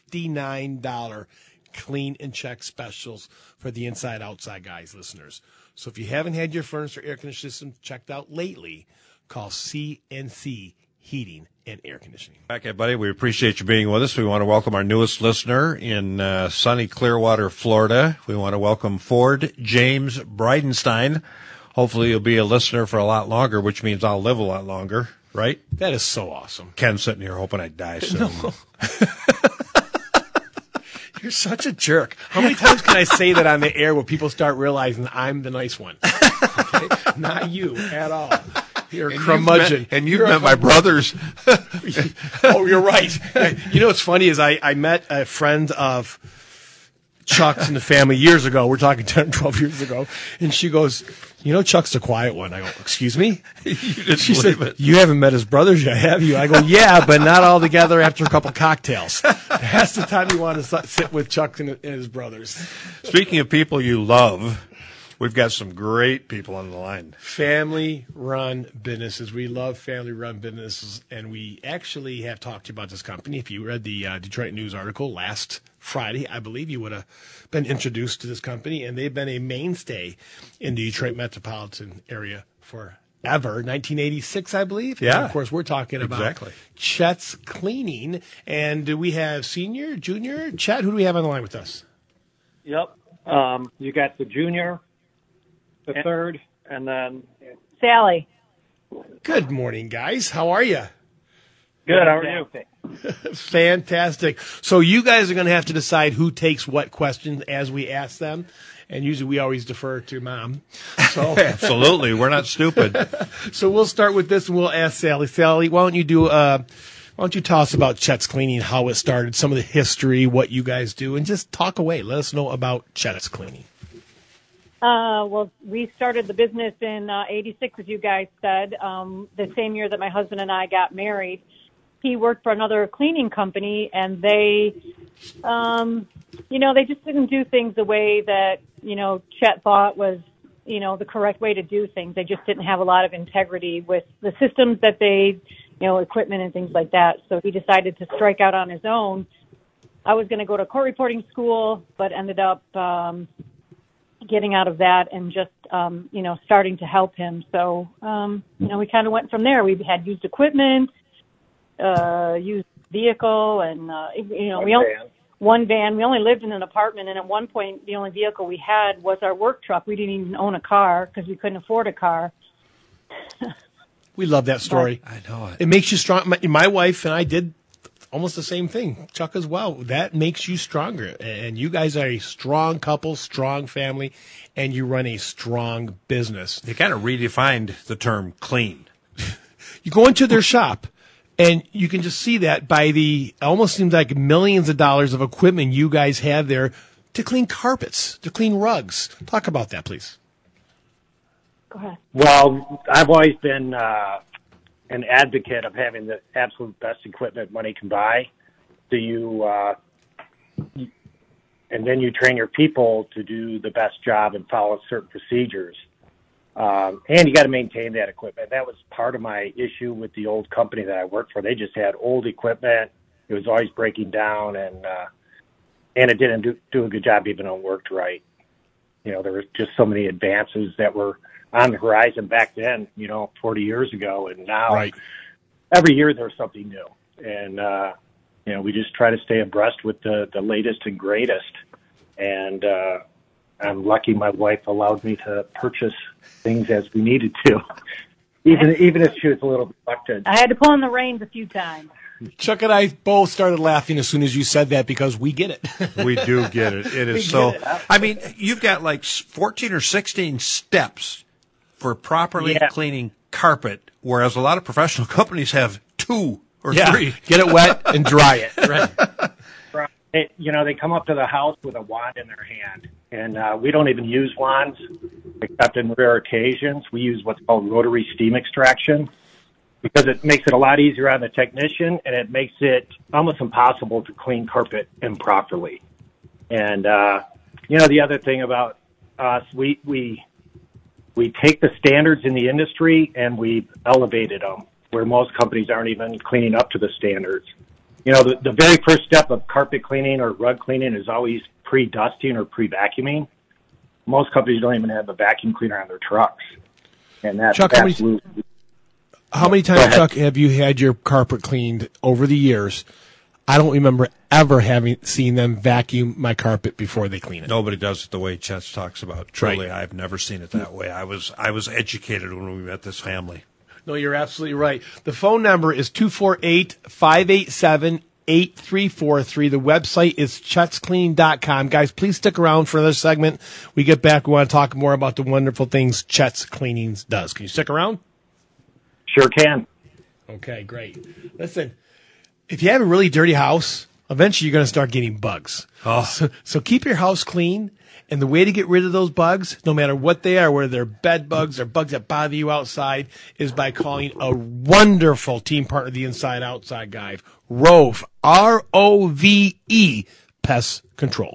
$59 clean and check specials for the inside-outside guys, listeners. So if you haven't had your furnace or air conditioning system checked out lately, call CNC Heating and Air Conditioning. Okay, buddy, we appreciate you being with us. We want to welcome our newest listener in sunny Clearwater, Florida. We want to welcome Ford James Bridenstine. Hopefully you'll be a listener for a lot longer, which means I'll live a lot longer, right? That is so awesome. Ken's sitting here hoping I die soon. No. You're such a jerk. How many times can I say that on the air where people start realizing I'm the nice one? Okay? Not you at all. You're a curmudgeon. You've met my brothers. Oh, you're right. You know what's funny is I met a friend of Chuck's in the family years ago. We're talking 10, 12 years ago. And she goes, Chuck's the quiet one. I go, excuse me? She said, you haven't met his brothers yet, have you? I go, yeah, but not all together after a couple cocktails. That's the time you want to sit with Chuck and his brothers. Speaking of people you love, We've got some great people on the line. Family-run businesses. We love family-run businesses, and we actually have talked to you about this company. If you read the Detroit News article last Friday, I believe you would have been introduced to this company, and they've been a mainstay in the Detroit metropolitan area forever. 1986, I believe. Yeah. And of course, we're talking about Chet's Cleaning. And do we have senior, junior? Chet, who do we have on the line with us? Yep. You got the junior, the third, and then Sally. Good morning, guys. How are you? Good. How are you? Fantastic. So you guys are going to have to decide who takes what questions as we ask them. And usually we always defer to Mom. So Absolutely. We're not stupid. So we'll start with this and we'll ask Sally. Sally, why don't you tell us about Chet's Cleaning, how it started, some of the history, what you guys do, and just talk away. Let us know about Chet's Cleaning. Well, we started the business in 86, as you guys said, the same year that my husband and I got married. He worked for another cleaning company, and they just didn't do things the way that, Chet thought was, the correct way to do things. They just didn't have a lot of integrity with the systems that they, equipment and things like that. So he decided to strike out on his own. I was going to go to court reporting school, but ended up getting out of that and just, starting to help him. So, we kind of went from there. We had used equipment, used vehicle, and, one van. We only lived in an apartment, and at one point, the only vehicle we had was our work truck. We didn't even own a car because we couldn't afford a car. We love that story. I know it. It makes you strong. My wife and I did almost the same thing. Chuck as well. That makes you stronger. And you guys are a strong couple, strong family, and you run a strong business. They kind of redefined the term clean. You go into their shop, and you can just see that by the almost seems like millions of dollars of equipment you guys have there to clean carpets, to clean rugs. Talk about that, please. Go ahead. Well, I've always been an advocate of having the absolute best equipment money can buy. So and then you train your people to do the best job and follow certain procedures. And you got to maintain that equipment. That was part of my issue with the old company that I worked for. They just had old equipment. It was always breaking down, and it didn't do a good job even when it worked right. There were just so many advances that were on the horizon back then, 40 years ago, and now every year there's something new. And, we just try to stay abreast with the latest and greatest. And I'm lucky my wife allowed me to purchase things as we needed to, even if she was a little reluctant. I had to pull in the reins a few times. Chuck and I both started laughing as soon as you said that because we get it. We do get it. It is so. I mean, you've got like 14 or 16 steps for properly cleaning carpet, whereas a lot of professional companies have 2 or 3. Get it wet and dry it. Right. They come up to the house with a wand in their hand, and we don't even use wands, except in rare occasions. We use what's called rotary steam extraction because it makes it a lot easier on the technician, and it makes it almost impossible to clean carpet improperly. And, the other thing about us, we take the standards in the industry and we've elevated them where most companies aren't even cleaning up to the standards. The very first step of carpet cleaning or rug cleaning is always pre-dusting or pre-vacuuming. Most companies don't even have a vacuum cleaner on their trucks. And that's Chuck, absolutely... How many times, Chuck, have you had your carpet cleaned over the years? I don't remember ever having seen them vacuum my carpet before they clean it. Nobody does it the way Chet talks about. Truly, I've never seen it that way. I was educated when we met this family. No, you're absolutely right. The phone number is 248-587-8343. The website is chetscleaning.com. Guys, please stick around for another segment. We get back, we want to talk more about the wonderful things Chet's Cleaning does. Can you stick around? Sure can. Okay, great. Listen, if you have a really dirty house, eventually you're going to start getting bugs. Oh. So keep your house clean. And the way to get rid of those bugs, no matter what they are, whether they're bed bugs or bugs that bother you outside, is by calling a wonderful team partner, the Inside Outside guy, Rove, R-O-V-E, Pest Control.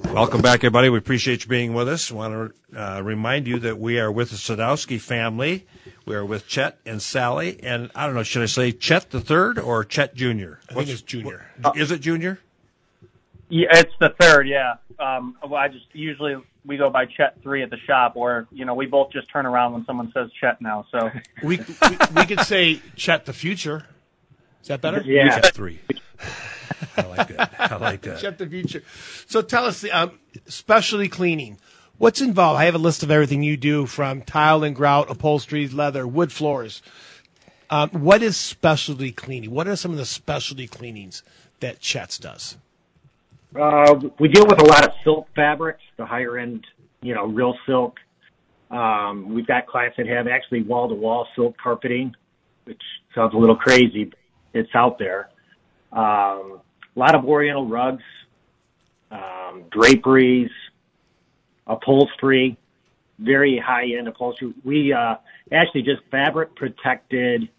Welcome back, everybody. We appreciate you being with us. I want to remind you that we are with the Sadowski family. We are with Chet and Sally. And I don't know, should I say Chet the third or Chet Jr.? I think it's Junior. Is it Junior? Yeah, it's the third, yeah. Well, usually we go by Chet 3 at the shop, or, we both just turn around when someone says Chet now. So we could say Chet the future. Is that better? Yeah. Chet 3. I like that. Chet the future. So tell us, specialty cleaning. What's involved? I have a list of everything you do, from tile and grout, upholstery, leather, wood floors. What is specialty cleaning? What are some of the specialty cleanings that Chet's does? We deal with a lot of silk fabrics, the higher end, real silk. We've got clients that have actually wall-to-wall silk carpeting, which sounds a little crazy, but it's out there. A lot of oriental rugs, draperies, upholstery, very high-end upholstery. We actually just fabric protected,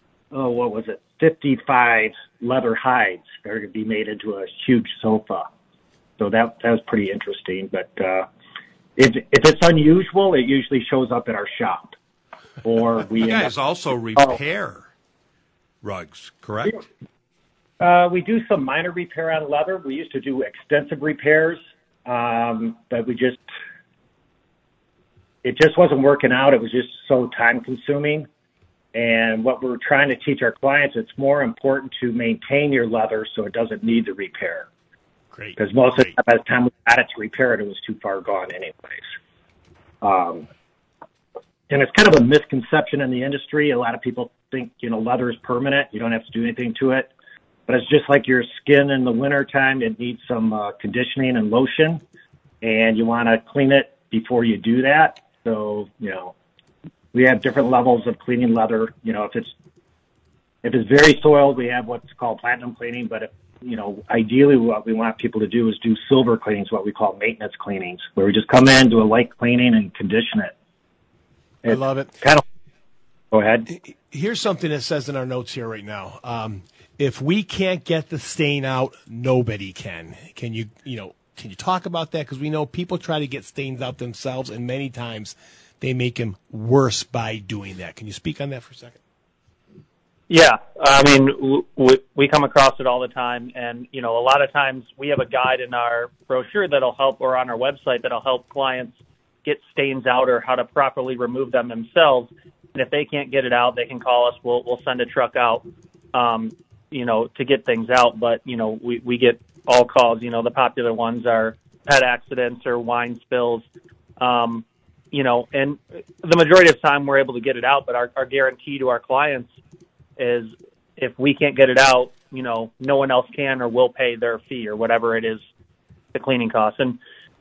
55 leather hides that are going to be made into a huge sofa. So that was pretty interesting. But if it's unusual, it usually shows up at our shop. Or we you guys also repair rugs, correct? We do some minor repair on leather. We used to do extensive repairs, but it just wasn't working out. It was just so time consuming. And what we're trying to teach our clients, it's more important to maintain your leather so it doesn't need the repair. Great. Because most of the time, by the time we got it to repair it was too far gone anyways. And it's kind of a misconception in the industry. A lot of people think, leather is permanent. You don't have to do anything to it. But it's just like your skin in the wintertime. It needs some conditioning and lotion. And you want to clean it before you do that. So, we have different levels of cleaning leather. If it's very soiled, we have what's called platinum cleaning. But if, ideally what we want people to do is do silver cleanings, what we call maintenance cleanings, where we just come in, do a light cleaning, and condition it. I love it. Go ahead. Here's something that says in our notes here right now. If we can't get the stain out, nobody can. Can you talk about that? Because we know people try to get stains out themselves, and many times they make them worse by doing that. Can you speak on that for a second? Yeah, I mean, we come across it all the time, and, a lot of times we have a guide in our brochure that'll help, or on our website that'll help clients get stains out or how to properly remove them themselves. And if they can't get it out, they can call us. We'll send a truck out, to get things out. But, we get all calls. The popular ones are pet accidents or wine spills, and the majority of the time we're able to get it out. But our guarantee to our clients is if we can't get it out, no one else can or will pay their fee or whatever it is, the cleaning costs. And,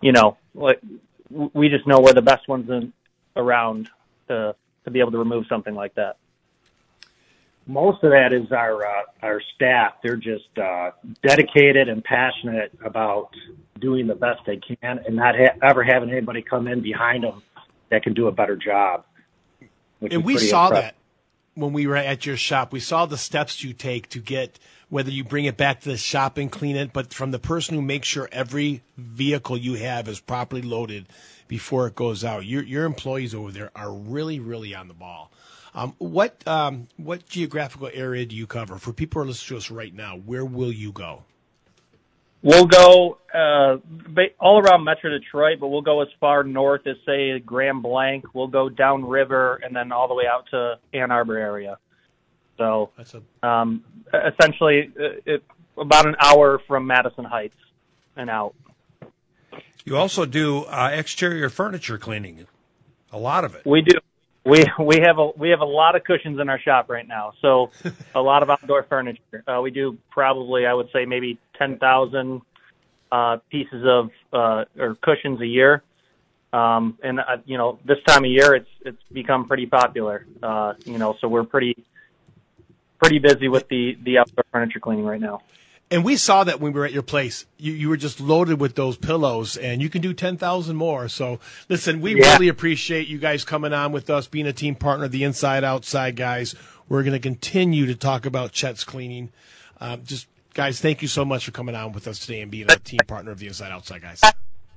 we just know we're the best ones around to be able to remove something like that. Most of that is our staff. They're just dedicated and passionate about doing the best they can and not ever having anybody come in behind them that can do a better job. And we saw that when we were at your shop. We saw the steps you take to get, whether you bring it back to the shop and clean it, but from the person who makes sure every vehicle you have is properly loaded before it goes out. Your employees over there are really, really on the ball. What geographical area do you cover? For people who are listening to us right now, where will you go? We'll go all around Metro Detroit, but we'll go as far north as, say, Grand Blanc. We'll go downriver and then all the way out to Ann Arbor area. So essentially about an hour from Madison Heights and out. You also do exterior furniture cleaning, a lot of it. We do. We have a lot of cushions in our shop right now, so a lot of outdoor furniture. We do probably, I would say, maybe 10,000 pieces of or cushions a year, and this time of year it's become pretty popular. So we're pretty busy with the outdoor furniture cleaning right now. And we saw that when we were at your place. You were just loaded with those pillows, and you can do 10,000 more. So, listen, we really appreciate you guys coming on with us, being a team partner of the Inside Outside guys. We're going to continue to talk about Chet's Cleaning. Guys, thank you so much for coming on with us today and being a team partner of the Inside Outside guys.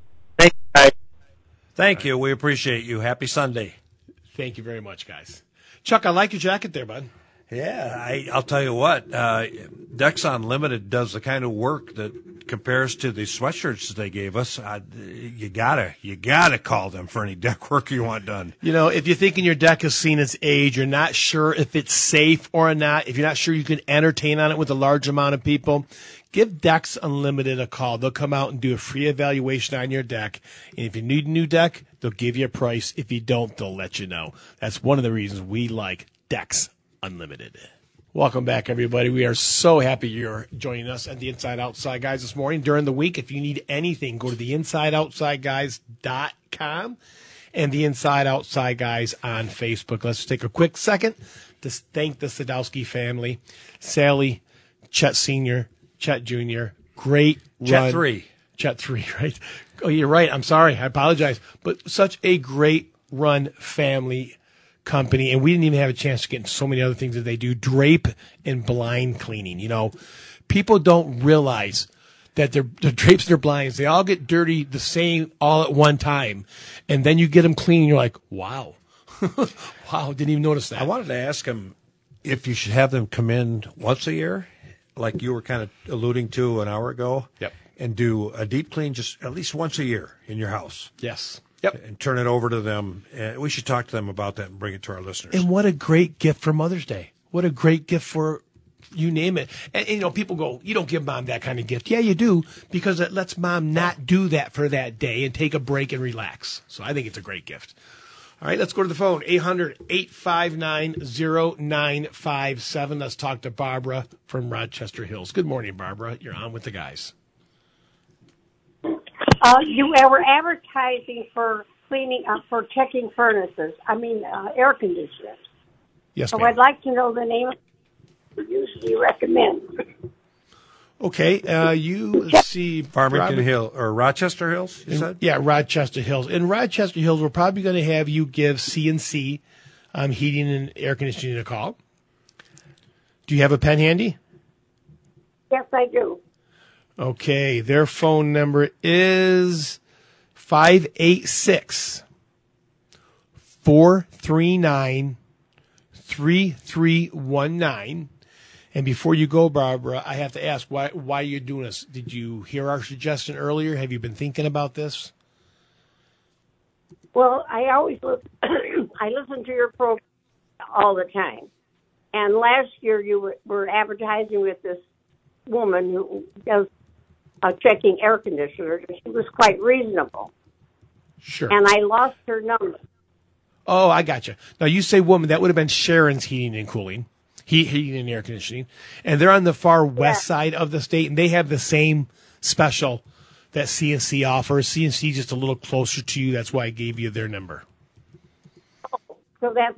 Thank you, guys. Thank you. We appreciate you. Happy Sunday. Thank you very much, guys. Chuck, I like your jacket there, bud. Yeah, I'll tell you what. Decks Unlimited does the kind of work that compares to the sweatshirts that they gave us. You gotta call them for any deck work you want done. You know, if you're thinking your deck has seen its age, you're not sure if it's safe or not, if you're not sure you can entertain on it with a large amount of people, give Decks Unlimited a call. They'll come out and do a free evaluation on your deck. And if you need a new deck, they'll give you a price. If you don't, they'll let you know. That's one of the reasons we like Decks Unlimited. Welcome back, everybody. We are so happy you're joining us at the Inside Outside Guys this morning. During the week, if you need anything, go to the InsideOutsideGuys.com and the Inside Outside Guys on Facebook. Let's take a quick second to thank the Sadowski family. Sally, Chet Sr., Chet Jr., great run. Chet 3, right? Oh, you're right. I'm sorry. I apologize. But such a great run family company, and we didn't even have a chance to get into so many other things that they do. Drape and blind cleaning. You know, people don't realize that the drapes and their blinds, they all get dirty the same all at one time. And then you get them clean, and you're like, wow. Wow, didn't even notice that. I wanted to ask him if you should have them come in once a year, like you were kind of alluding to an hour ago. Yep. And do a deep clean just at least once a year in your house. Yes. Yep. And turn it over to them. We should talk to them about that and bring it to our listeners. And what a great gift for Mother's Day. What a great gift for you name it. And you know, people go, you don't give mom that kind of gift. Yeah, you do, because it lets mom not do that for that day and take a break and relax. So I think it's a great gift. All right, let's go to the phone. 800-859-0957. Let's talk to Barbara from Rochester Hills. Good morning, Barbara. You're on with the guys. You were advertising for cleaning, for checking furnaces. Air conditioners. Yes, so ma'am. I'd like to know the name of the producer you recommend. Okay, you see Farmington Hill or Rochester Hills, you said? Yeah, Rochester Hills. In Rochester Hills, we're probably going to have you give C&C Heating and Air Conditioning a call. Do you have a pen handy? Yes, I do. Okay, their phone number is 586-439-3319. And before you go, Barbara, I have to ask, why you're doing this? Did you hear our suggestion earlier? Have you been thinking about this? Well, I always I listen to your program all the time. And last year you were advertising with this woman who does checking air conditioners. She was quite reasonable. Sure. And I lost her number. Oh, I got you. Now, you say woman, that would have been Sharon's Heating and Cooling, heating and air conditioning. And they're on the far west side of the state, and they have the same special that C&C offers. C&C just a little closer to you. That's why I gave you their number. So that's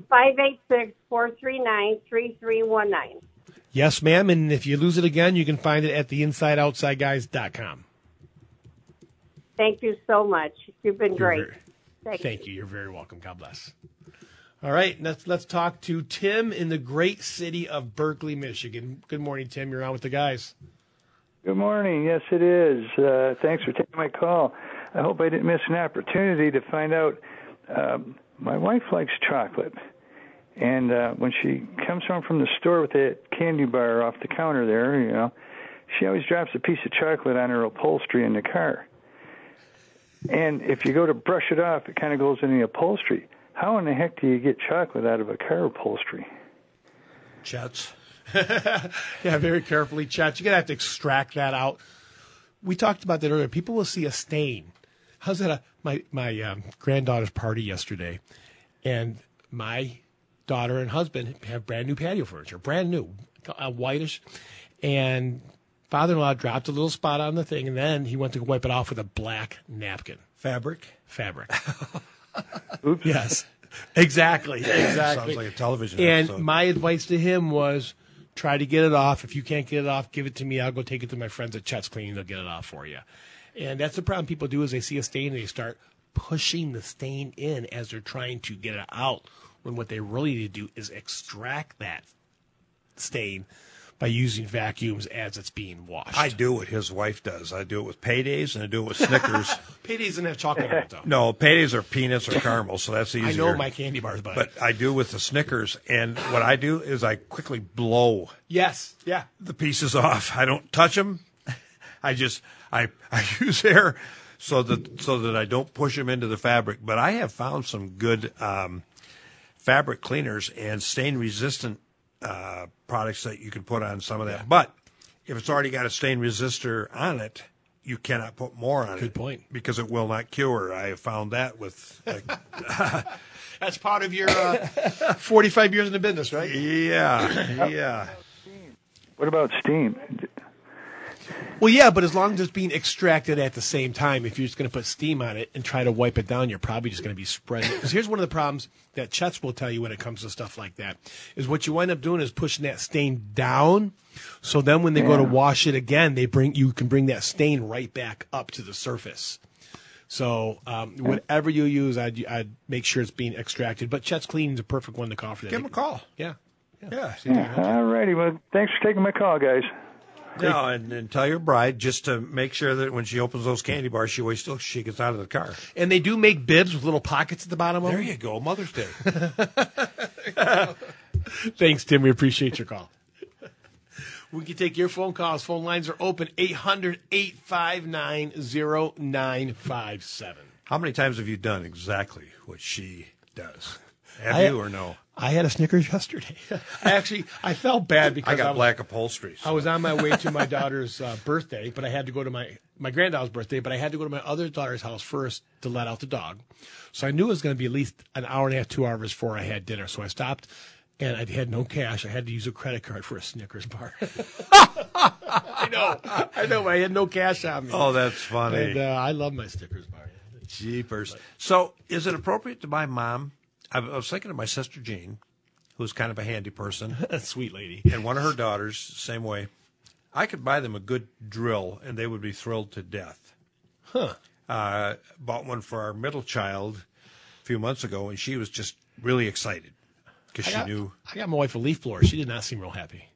586-439-3319. Yes, ma'am. And if you lose it again, you can find it at the InsideOutsideGuys.com. Thank you so much. You've been great. Thank you. You're very welcome. God bless. All right, let's talk to Tim in the great city of Berkeley, Michigan. Good morning, Tim. You're on with the guys. Good morning. Yes, it is. Thanks for taking my call. I hope I didn't miss an opportunity to find out. My wife likes chocolate, and when she comes home from the store with that candy bar off the counter there, she always drops a piece of chocolate on her upholstery in the car. And if you go to brush it off, it kind of goes in the upholstery. How in the heck do you get chocolate out of a car upholstery? Chet's. Yeah, very carefully, Chet. You're going to have to extract that out. We talked about that earlier. People will see a stain. How's that? My granddaughter's party yesterday, and my daughter and husband have brand new patio furniture, brand new, whitish, and father-in-law dropped a little spot on the thing, and then he went to wipe it off with a black napkin. Fabric. Oops. Yes, exactly. Sounds like a television episode. And my advice to him was, try to get it off. If you can't get it off, give it to me. I'll go take it to my friends at Chet's Cleaning. They'll get it off for you. And that's the problem people do is they see a stain and they start pushing the stain in as they're trying to get it out, when what they really need to do is extract that stain by using vacuums as it's being washed. I do what his wife does. I do it with Paydays and I do it with Snickers. Paydays doesn't have chocolate in it, though. No, Paydays are peanuts or caramel, so that's easier. I know my candy bars, but I do with the Snickers, and what I do is I quickly blow the pieces off. I don't touch them. I use air so that I don't push them into the fabric. But I have found some good fabric cleaners and stain resistant products that you can put on some of that. Yeah. But if it's already got a stain resistor on it, you cannot put more on it. Good point. Because it will not cure. I have found that with... That's part of your 45 years in the business, right? Yeah. What about steam? Well, yeah, but as long as it's being extracted at the same time, if you're just going to put steam on it and try to wipe it down, you're probably just going to be spreading it. Because here's one of the problems that Chet's will tell you when it comes to stuff like that, is what you wind up doing is pushing that stain down. So then when they go to wash it again, you can bring that stain right back up to the surface. So whatever you use, I'd make sure it's being extracted. But Chet's Cleaning is a perfect one to call for that. Give him a call. Yeah. All righty. Well, thanks for taking my call, guys. No, and tell your bride just to make sure that when she opens those candy bars, she waits till she gets out of the car. And they do make bibs with little pockets at the bottom of them. There you go, Mother's Day. Thanks, Tim. We appreciate your call. We can take your phone calls. Phone lines are open, 800-859-0957. How many times have you done exactly what she does? Have you or no? I had a Snickers yesterday. I felt bad because I got black upholstery. So. I was on my way to my daughter's birthday, but I had to go to my granddaughter's birthday, but I had to go to my other daughter's house first to let out the dog. So I knew it was going to be at least an hour and a half, 2 hours before I had dinner. So I stopped, and I had no cash. I had to use a credit card for a Snickers bar. I know. I had no cash on me. Oh, that's funny. And I love my Snickers bar. Jeepers. So is it appropriate to buy Mom? I was thinking of my sister Jean, who's kind of a handy person. Sweet lady. And one of her daughters, same way. I could buy them a good drill, and they would be thrilled to death. Bought one for our middle child a few months ago, and she was just really excited because she knew. I got my wife a leaf blower. She did not seem real happy.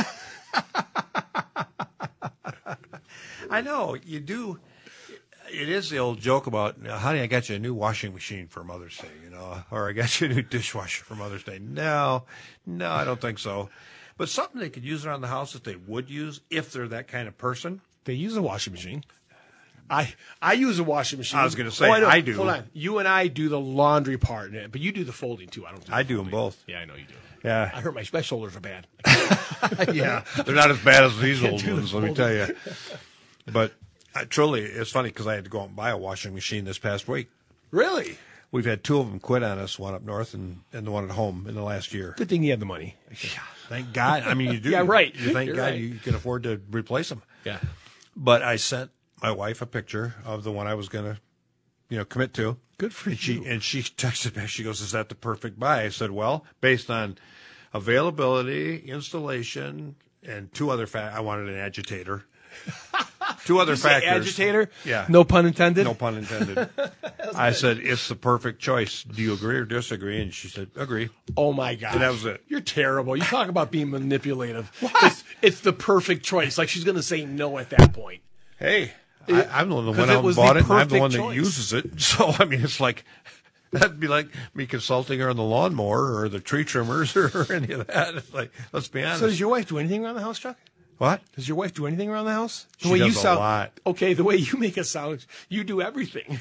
I know, you do. It is the old joke about, honey, I got you a new washing machine for Mother's Day, or I got you a new dishwasher for Mother's Day. No, I don't think so. But something they could use around the house that they would use if they're that kind of person. They use a washing machine. I use a washing machine. I was going to say, I do. Hold on. You and I do the laundry part, but you do the folding, too. I do them both. Yeah, I know you do. Yeah. I heard my shoulders are bad. Yeah, they're not as bad as these old ones, let me tell you. But truly, it's funny because I had to go out and buy a washing machine this past week. Really? We've had two of them quit on us, one up north and the one at home in the last year. Good thing you have the money. Yeah, thank God. I mean, you do. Yeah, right. You thank You're God right. you can afford to replace them. Yeah. But I sent my wife a picture of the one I was going to, commit to. Good for you. And she texted back. She goes, "Is that the perfect buy?" I said, "Well, based on availability, installation, and two other I wanted an agitator." Two other factors. Agitator? Yeah. No pun intended? No pun intended. I said, "It's the perfect choice. Do you agree or disagree?" And she said, "Agree." Oh, my God. And that was it. You're terrible. You talk about being manipulative. What? It's the perfect choice. Like she's going to say no at that point. Hey, I'm the one that went out and bought it, and I'm the one that uses it. So, I mean, it's like, that'd be like me consulting her on the lawnmower or the tree trimmers or any of that. It's like, let's be honest. So does your wife do anything around the house, Chuck? What? Does your wife do anything around the house? She does a lot. Okay, the way you make it sound, you do everything.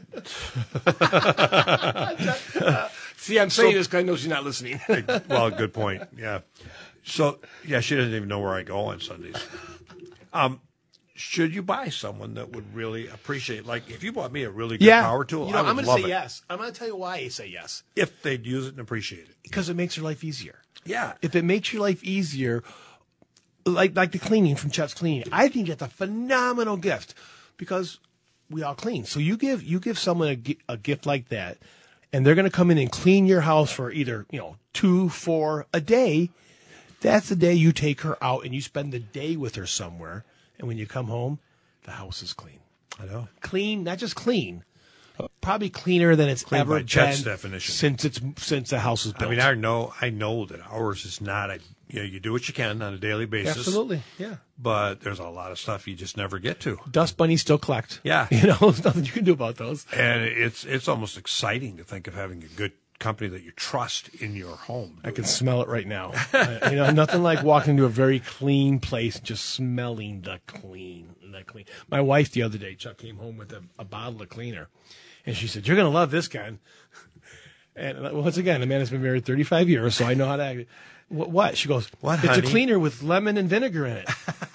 See, I'm saying this because I know she's not listening. Well, good point. Yeah. So, yeah, she doesn't even know where I go on Sundays. Should you buy someone that would really appreciate, like, if you bought me a really good power tool, I would I'm going love to say it. yes. I'm going to tell you why I say yes. If they'd use it and appreciate it. Because it makes your life easier. Yeah. If it makes your life easier, like the cleaning from Chet's Cleaning, I think it's a phenomenal gift because we all clean. So you give someone a gift like that, and they're going to come in and clean your house for either 2, 4 a day. That's the day you take her out and you spend the day with her somewhere. And when you come home, the house is clean. I know. Clean, not just clean, probably cleaner than it's ever by Chet's been definition. since the house was built. I mean, I know that ours is not you do what you can on a daily basis. Absolutely, yeah. But there's a lot of stuff you just never get to. Dust bunnies still collect. Yeah. There's nothing you can do about those. And it's almost exciting to think of having a good company that you trust in your home. I can smell it right now. Nothing like walking into a very clean place, just smelling the clean. My wife the other day, Chuck, came home with a bottle of cleaner, and she said, "You're going to love this guy." And once again, the man has been married 35 years, so I know how to act. What? She goes, "What, it's honey? a cleaner with lemon and vinegar in it."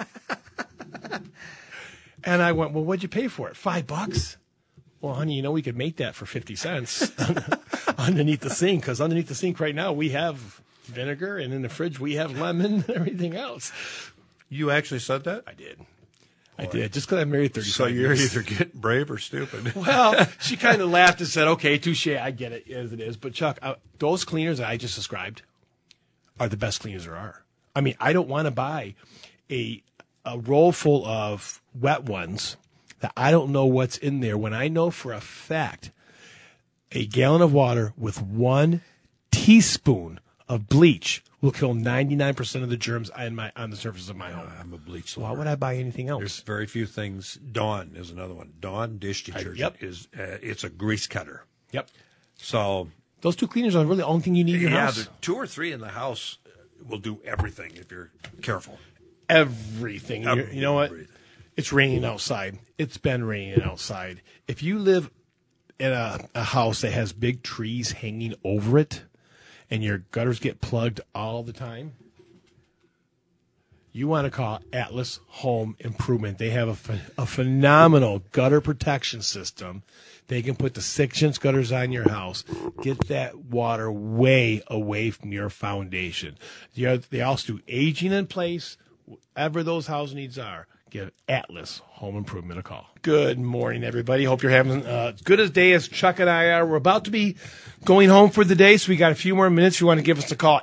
And I went, "Well, what'd you pay for it? $5? Well, honey, we could make that for 50 cents underneath the sink, because underneath the sink right now we have vinegar, and in the fridge we have lemon and everything else." You actually said that? I did. I did, just because I'm married 35 years. So you're either getting brave or stupid. Well, she kind of laughed and said, "Okay, touche, I get it as it is." But Chuck, those cleaners that I just described are the best cleaners there are. I mean, I don't want to buy a roll full of wet ones that I don't know what's in there when I know for a fact a gallon of water with 1 teaspoon of bleach will kill 99% of the germs on the surface of my home. I'm a bleach lover. Why would I buy anything else? There's very few things. Dawn is another one. Dawn dish detergent is it's a grease cutter. Yep. So those 2 cleaners are really the only thing you need in your house. Yeah, the 2 or 3 in the house will do everything if you're careful. Everything. You know what? It's raining outside. It's been raining outside. If you live in a house that has big trees hanging over it, and your gutters get plugged all the time, you want to call Atlas Home Improvement. They have a phenomenal gutter protection system. They can put the 6-inch gutters on your house, get that water way away from your foundation. They also do aging in place, whatever those house needs are. Give Atlas Home Improvement a call. Good morning, everybody. Hope you're having as good a day as Chuck and I are. We're about to be going home for the day, so we got a few more minutes. You want to give us a call,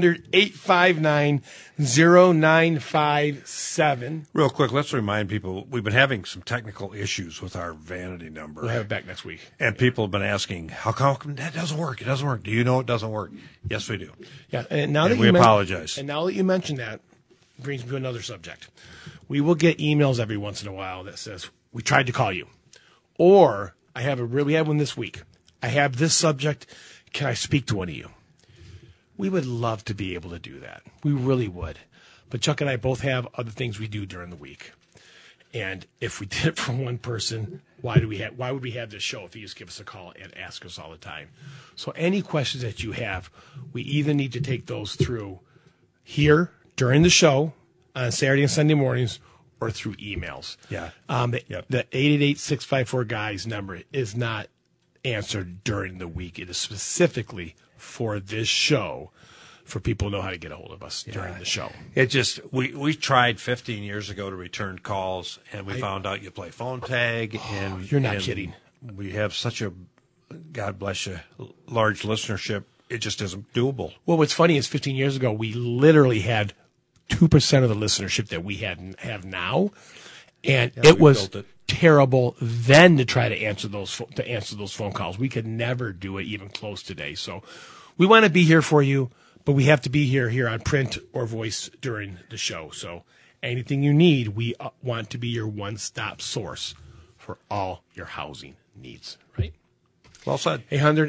800-859-0957. Real quick, let's remind people, we've been having some technical issues with our vanity number. We'll have it back next week. And people have been asking, how come that doesn't work? It doesn't work. Do you know it doesn't work? Yes, we do. Yeah, and now that we apologize. And now that you mentioned that, brings me to another subject. We will get emails every once in a while that says, "We tried to call you," or we had one this week. "I have this subject. Can I speak to one of you?" We would love to be able to do that. We really would. But Chuck and I both have other things we do during the week. And if we did it for one person, why would we have this show if you just give us a call and ask us all the time? So any questions that you have, we either need to take those through here during the show on Saturday and Sunday mornings, or through emails. Yeah. The 888-654-GUYS number is not answered during the week. It is specifically for this show, for people who know how to get a hold of us during the show. It just, we tried 15 years ago to return calls, and we found out you play phone tag. And you're not kidding. We have such a, God bless you, large listenership. It just isn't doable. Well, what's funny is 15 years ago, we literally had 2% of the listenership that we have now, and it was terrible then to try to answer those phone calls. We could never do it even close today. So we want to be here for you, but we have to be here on print or voice during the show. So anything you need, we want to be your one-stop source for all your housing needs, right? Well said.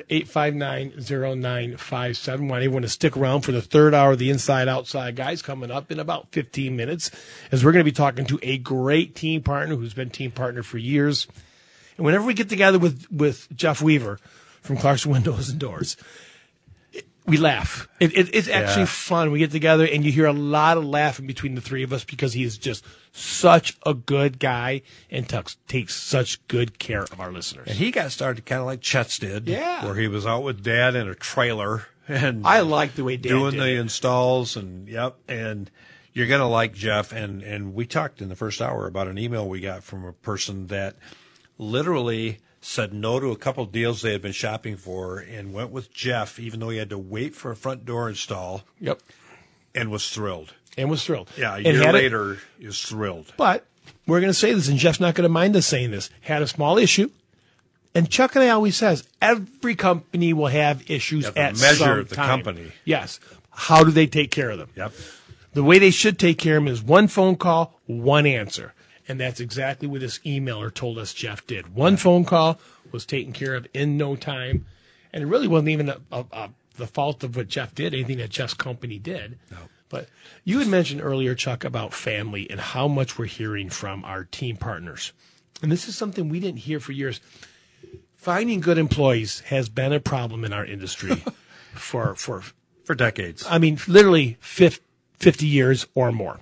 800-859-0957. Want everyone to stick around for the third hour of the Inside Outside Guys coming up in about 15 minutes, as we're going to be talking to a great team partner who's been team partner for years. And whenever we get together with Jeff Weaver from Clarkson Windows and Doors, we laugh. It's actually fun. We get together and you hear a lot of laughing between the three of us because he is just such a good guy and takes such good care of our listeners. And he got started kind of like Chet's did, where he was out with Dad in a trailer. And I like the way Dad doing did the it. installs, and and you're going to like Jeff. And we talked in the first hour about an email we got from a person that literally said no to a couple of deals they had been shopping for and went with Jeff, even though he had to wait for a front door install. Yep. And was thrilled. Yeah, a year later, he was thrilled. But we're going to say this, and Jeff's not going to mind us saying this. Had a small issue. And Chuck and I always says, every company will have issues at some time. measure of the company. Yes. how do they take care of them? Yep. The way they should take care of them is one phone call, one answer. And that's exactly what this emailer told us Jeff did. One phone call was taken care of in no time. And it really wasn't even the fault of what Jeff did, anything that Jeff's company did. No. But you had mentioned earlier, Chuck, about family and how much we're hearing from our team partners. And this is something we didn't hear for years. Finding good employees has been a problem in our industry for decades. I mean, literally 50 years or more.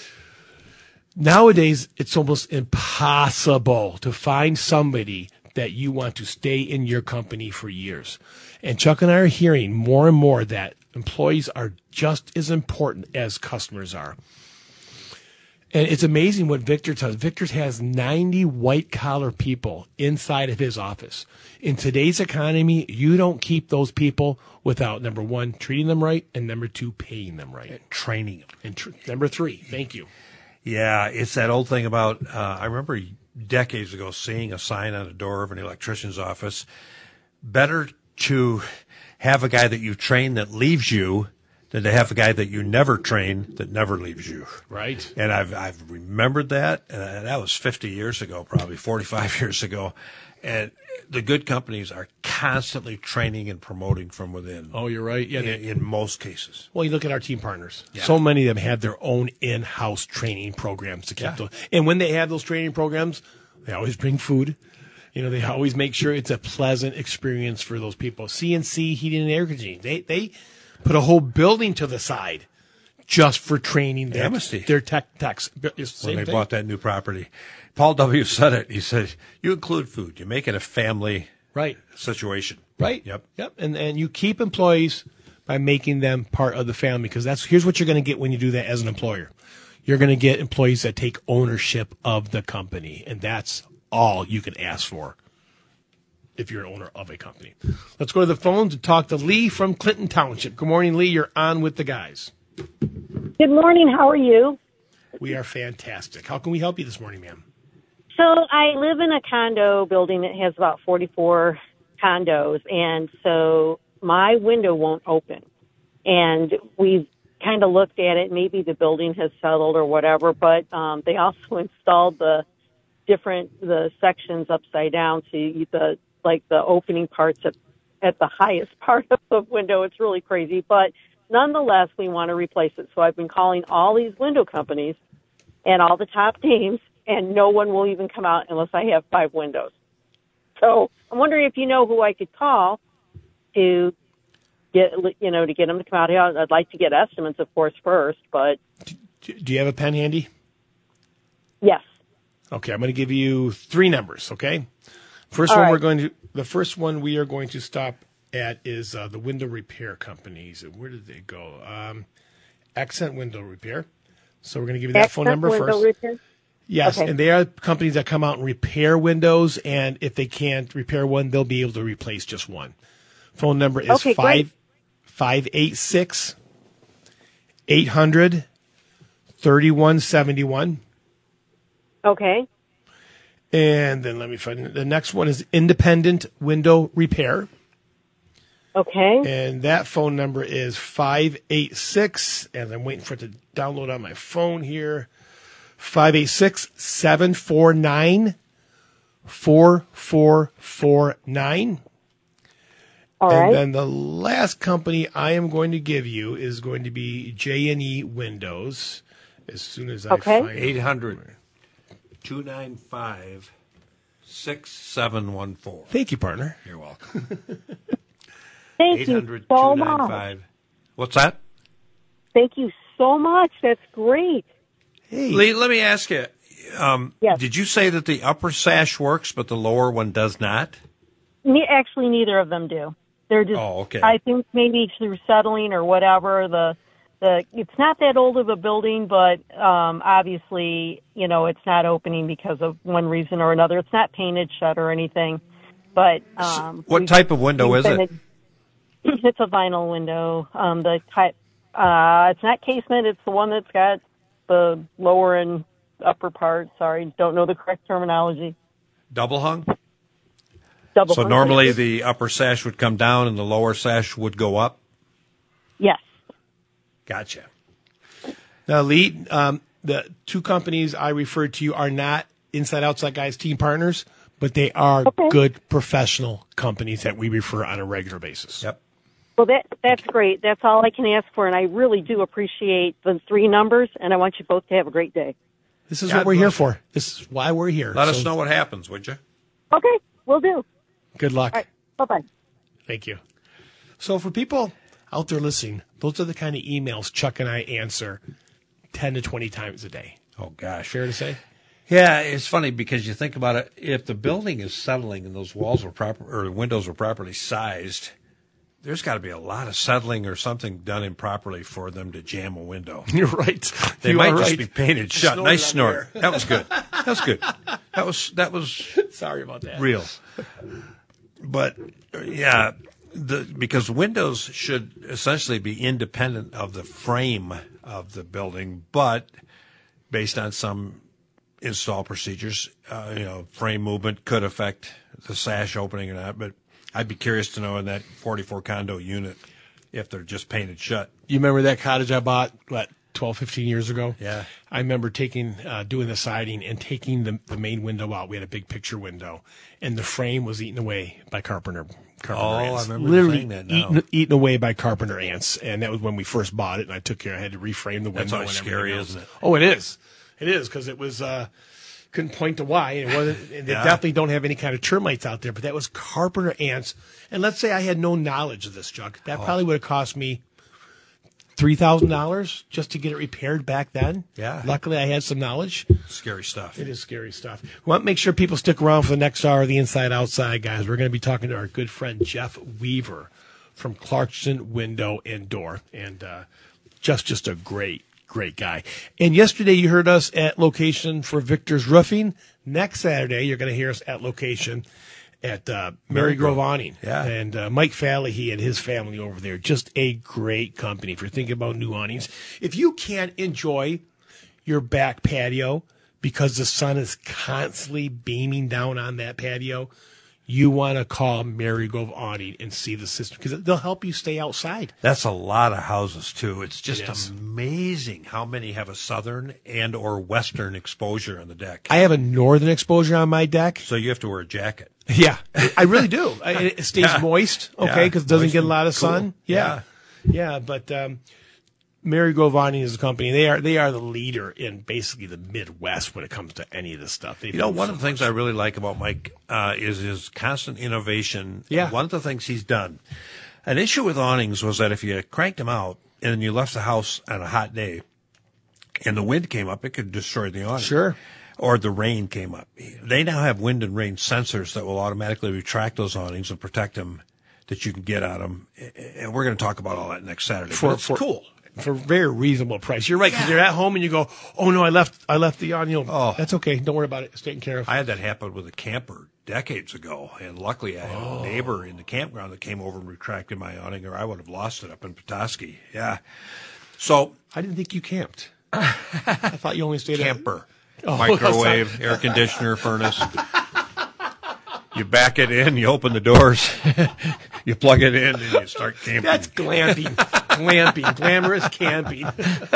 Nowadays, it's almost impossible to find somebody that you want to stay in your company for years. And Chuck and I are hearing more and more that employees are just as important as customers are. And it's amazing what Victor does. Victor has 90 white-collar people inside of his office. In today's economy, you don't keep those people without, number one, treating them right, and number two, paying them right. And training them. And number three, thank you. Yeah, it's that old thing about, I remember decades ago seeing a sign on the door of an electrician's office, better to have a guy that you train that leaves you than to have a guy that you never train that never leaves you. Right. And I've remembered that, and that was 50 years ago, probably 45 years ago. And the good companies are constantly training and promoting from within. Oh, you're right. Yeah, in most cases. Well, you look at our team partners. Yeah. So many of them have their own in-house training programs to keep those. And when they have those training programs, they always bring food. You know, they always make sure it's a pleasant experience for those people. CNC Heating and Air Conditioning. They put a whole building to the side just for training their techs. When they bought that new property. Paul W. said it. He said, you include food. You make it a family situation. Right. Yep. And you keep employees by making them part of the family, because here's what you're going to get when you do that as an employer. You're going to get employees that take ownership of the company, and that's all you can ask for if you're an owner of a company. Let's go to the phone to talk to Lee from Clinton Township. Good morning, Lee. You're on with the guys. Good morning. How are you? We are fantastic. How can we help you this morning, ma'am? So I live in a condo building that has about 44 condos, and so my window won't open. And we've kind of looked at it. Maybe the building has settled or whatever, but they also installed the sections upside down, so the opening parts at the highest part of the window. It's really crazy, but nonetheless, we want to replace it. So I've been calling all these window companies and all the top names, and no one will even come out unless I have 5 windows. So I'm wondering if you know who I could call to get them to come out here. I'd like to get estimates, of course, first, but. Do you have a pen handy? Yes. Okay, I'm going to give you 3 numbers, okay? The first one we are going to stop at is the window repair companies. Where did they go? Accent Window Repair. So we're going to give you that phone number first. Repair? Yes, okay. And they are companies that come out and repair windows, and if they can't repair one, they'll be able to replace just one. Phone number is 586 800 3171. Okay. And then let me find it. The next one is Independent Window Repair. Okay. And that phone number is 586, and I'm waiting for it to download on my phone here, 586-749-4449. All right. And then the last company I am going to give you is going to be J&E Windows. As soon as I find 800-295-6714. Thank you, partner. You're welcome. Thank you so much. What's that? Thank you so much. That's great. Hey, Lee, let me ask you. Yes. Did you say that the upper sash works, but the lower one does not? Actually, neither of them do. They're just. Oh, okay. I think maybe through settling or whatever. It's not that old of a building, but obviously, it's not opening because of one reason or another. It's not painted shut or anything. But what type of window is it? It's a vinyl window. It's not casement. It's the one that's got the lower and upper part. Sorry, don't know the correct terminology. Double hung? Double so hung. normally the upper sash would come down and the lower sash would go up? Yes. Gotcha. Now, Lee, the two companies I referred to you are not Inside Outside Guys team partners, but they are good professional companies that we refer on a regular basis. Yep. Well, that's great. That's all I can ask for, and I really do appreciate the 3 numbers, and I want you both to have a great day. This is what we're here for. This is why we're here. Let us know what happens, would you? Okay, will do. Good luck. All right, bye-bye. Thank you. So for people out there listening, those are the kind of emails Chuck and I answer 10 to 20 times a day. Oh, gosh. Fair to say? Yeah, it's funny because you think about it. If the building is settling and those walls are proper or windows are properly sized, there's got to be a lot of settling or something done improperly for them to jam a window. You're right. They You might are just right. be painted shut. Nice snort. That was good. That was good. That was Sorry about that. real. But yeah, because windows should essentially be independent of the frame of the building, but based on some install procedures, frame movement could affect the sash opening or not. But I'd be curious to know in that 44 condo unit if they're just painted shut. You remember that cottage I bought, 12, 15 years ago? Yeah. I remember doing the siding and taking the main window out. We had a big picture window, and the frame was eaten away by carpenter ants. I remember Literally saying that now. eaten away by carpenter ants, and that was when we first bought it, and I had to reframe the window. That's always and scary, everything else. isn't it? Oh, it is. It is, because it was couldn't point to why. And it wasn't. They definitely don't have any kind of termites out there, but that was carpenter ants. And let's say I had no knowledge of this, Chuck. That probably would have cost me $3,000 just to get it repaired back then. Yeah. Luckily, I had some knowledge. Scary stuff. It is scary stuff. We want to make sure people stick around for the next hour of the Inside Outside, guys. We're going to be talking to our good friend Jeff Weaver from Clarkson Window and Door, and just a great guy. And yesterday you heard us at location for Victor's Roofing. Next Saturday you're going to hear us at location at Mary Grove Awning. Yeah. And Mike Fallahy and his family over there. Just a great company. If you're thinking about new awnings, if you can't enjoy your back patio because the sun is constantly beaming down on that patio, you want to call Mary Grove Awning and see the system, because they'll help you stay outside. That's a lot of houses, too. It's just It is. amazing how many have a southern and or western exposure on the deck. I have a northern exposure on my deck. So you have to wear a jacket. Yeah, I really do. It stays Yeah. moist, okay, Yeah, because it doesn't moist get a and lot of cool. sun. Yeah, but Mary Grove Awning is a company. They are the leader in basically the Midwest when it comes to any of this stuff. One of the things I really like about Mike is his constant innovation. Yeah. One of the things he's done. An issue with awnings was that if you cranked them out and you left the house on a hot day and the wind came up, it could destroy the awning. Sure. Or the rain came up. They now have wind and rain sensors that will automatically retract those awnings and protect them, that you can get on them. And we're going to talk about all that next Saturday. But it's cool. For a very reasonable price. You're right, because you're at home and you go, oh no, I left the awning. Oh. That's okay. Don't worry about it. It's taken care of. I had that happen with a camper decades ago, and luckily I had a neighbor in the campground that came over and retracted my awning, or I would have lost it up in Petoskey. Yeah. So I didn't think you camped. I thought you only stayed camper, Oh, microwave, air conditioner, furnace. You back it in, you open the doors, you plug it in, and you start camping. That's glamping. Glamorous camping.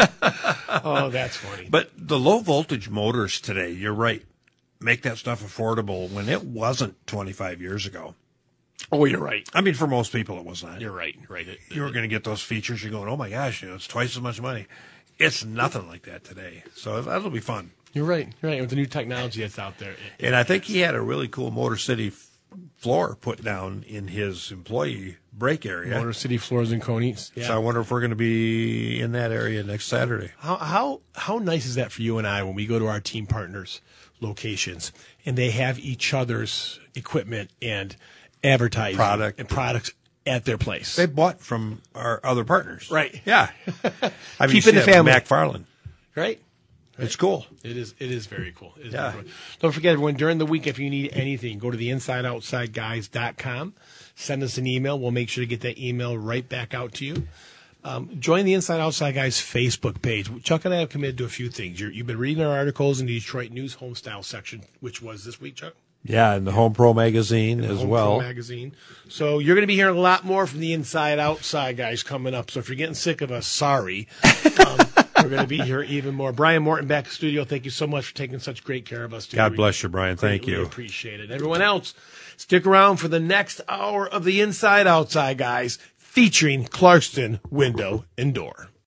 Oh, that's funny. But the low voltage motors today, you're right, make that stuff affordable when it wasn't 25 years ago. Oh, you're right. I mean, for most people, it was not. You're right. You were going to get those features. You're going, oh my gosh, it's twice as much money. It's nothing like that today. So that'll be fun. You're right. With the new technology that's out there. And I think he had a really cool Motor City floor put down in his employee break area. Motor City floors and Conies. Yeah. So I wonder if we're going to be in that area next Saturday. How nice is that for you and I when we go to our team partners' locations and they have each other's equipment and advertising and products at their place? They bought from our other partners. Right. Yeah. I mean, Keep it in the family. McFarland. Right. It's cool. It is very cool. It is Yeah. very cool. Don't forget, everyone, during the week, if you need anything, go to the InsideOutsideGuys.com. Send us an email. We'll make sure to get that email right back out to you. Join the Inside Outside Guys Facebook page. Chuck and I have committed to a few things. You've been reading our articles in the Detroit News Homestyle section, which was this week, Chuck? Yeah, and the Home Pro magazine as Home well. Pro magazine. So you're going to be hearing a lot more from the Inside Outside guys coming up. So if you're getting sick of us, sorry. We're going to be here even more. Brian Morton back in the studio. Thank you so much for taking such great care of us. God bless you, Brian. Thank you. Appreciate it. Everyone else, stick around for the next hour of the Inside Outside guys featuring Clarkston Window and Door.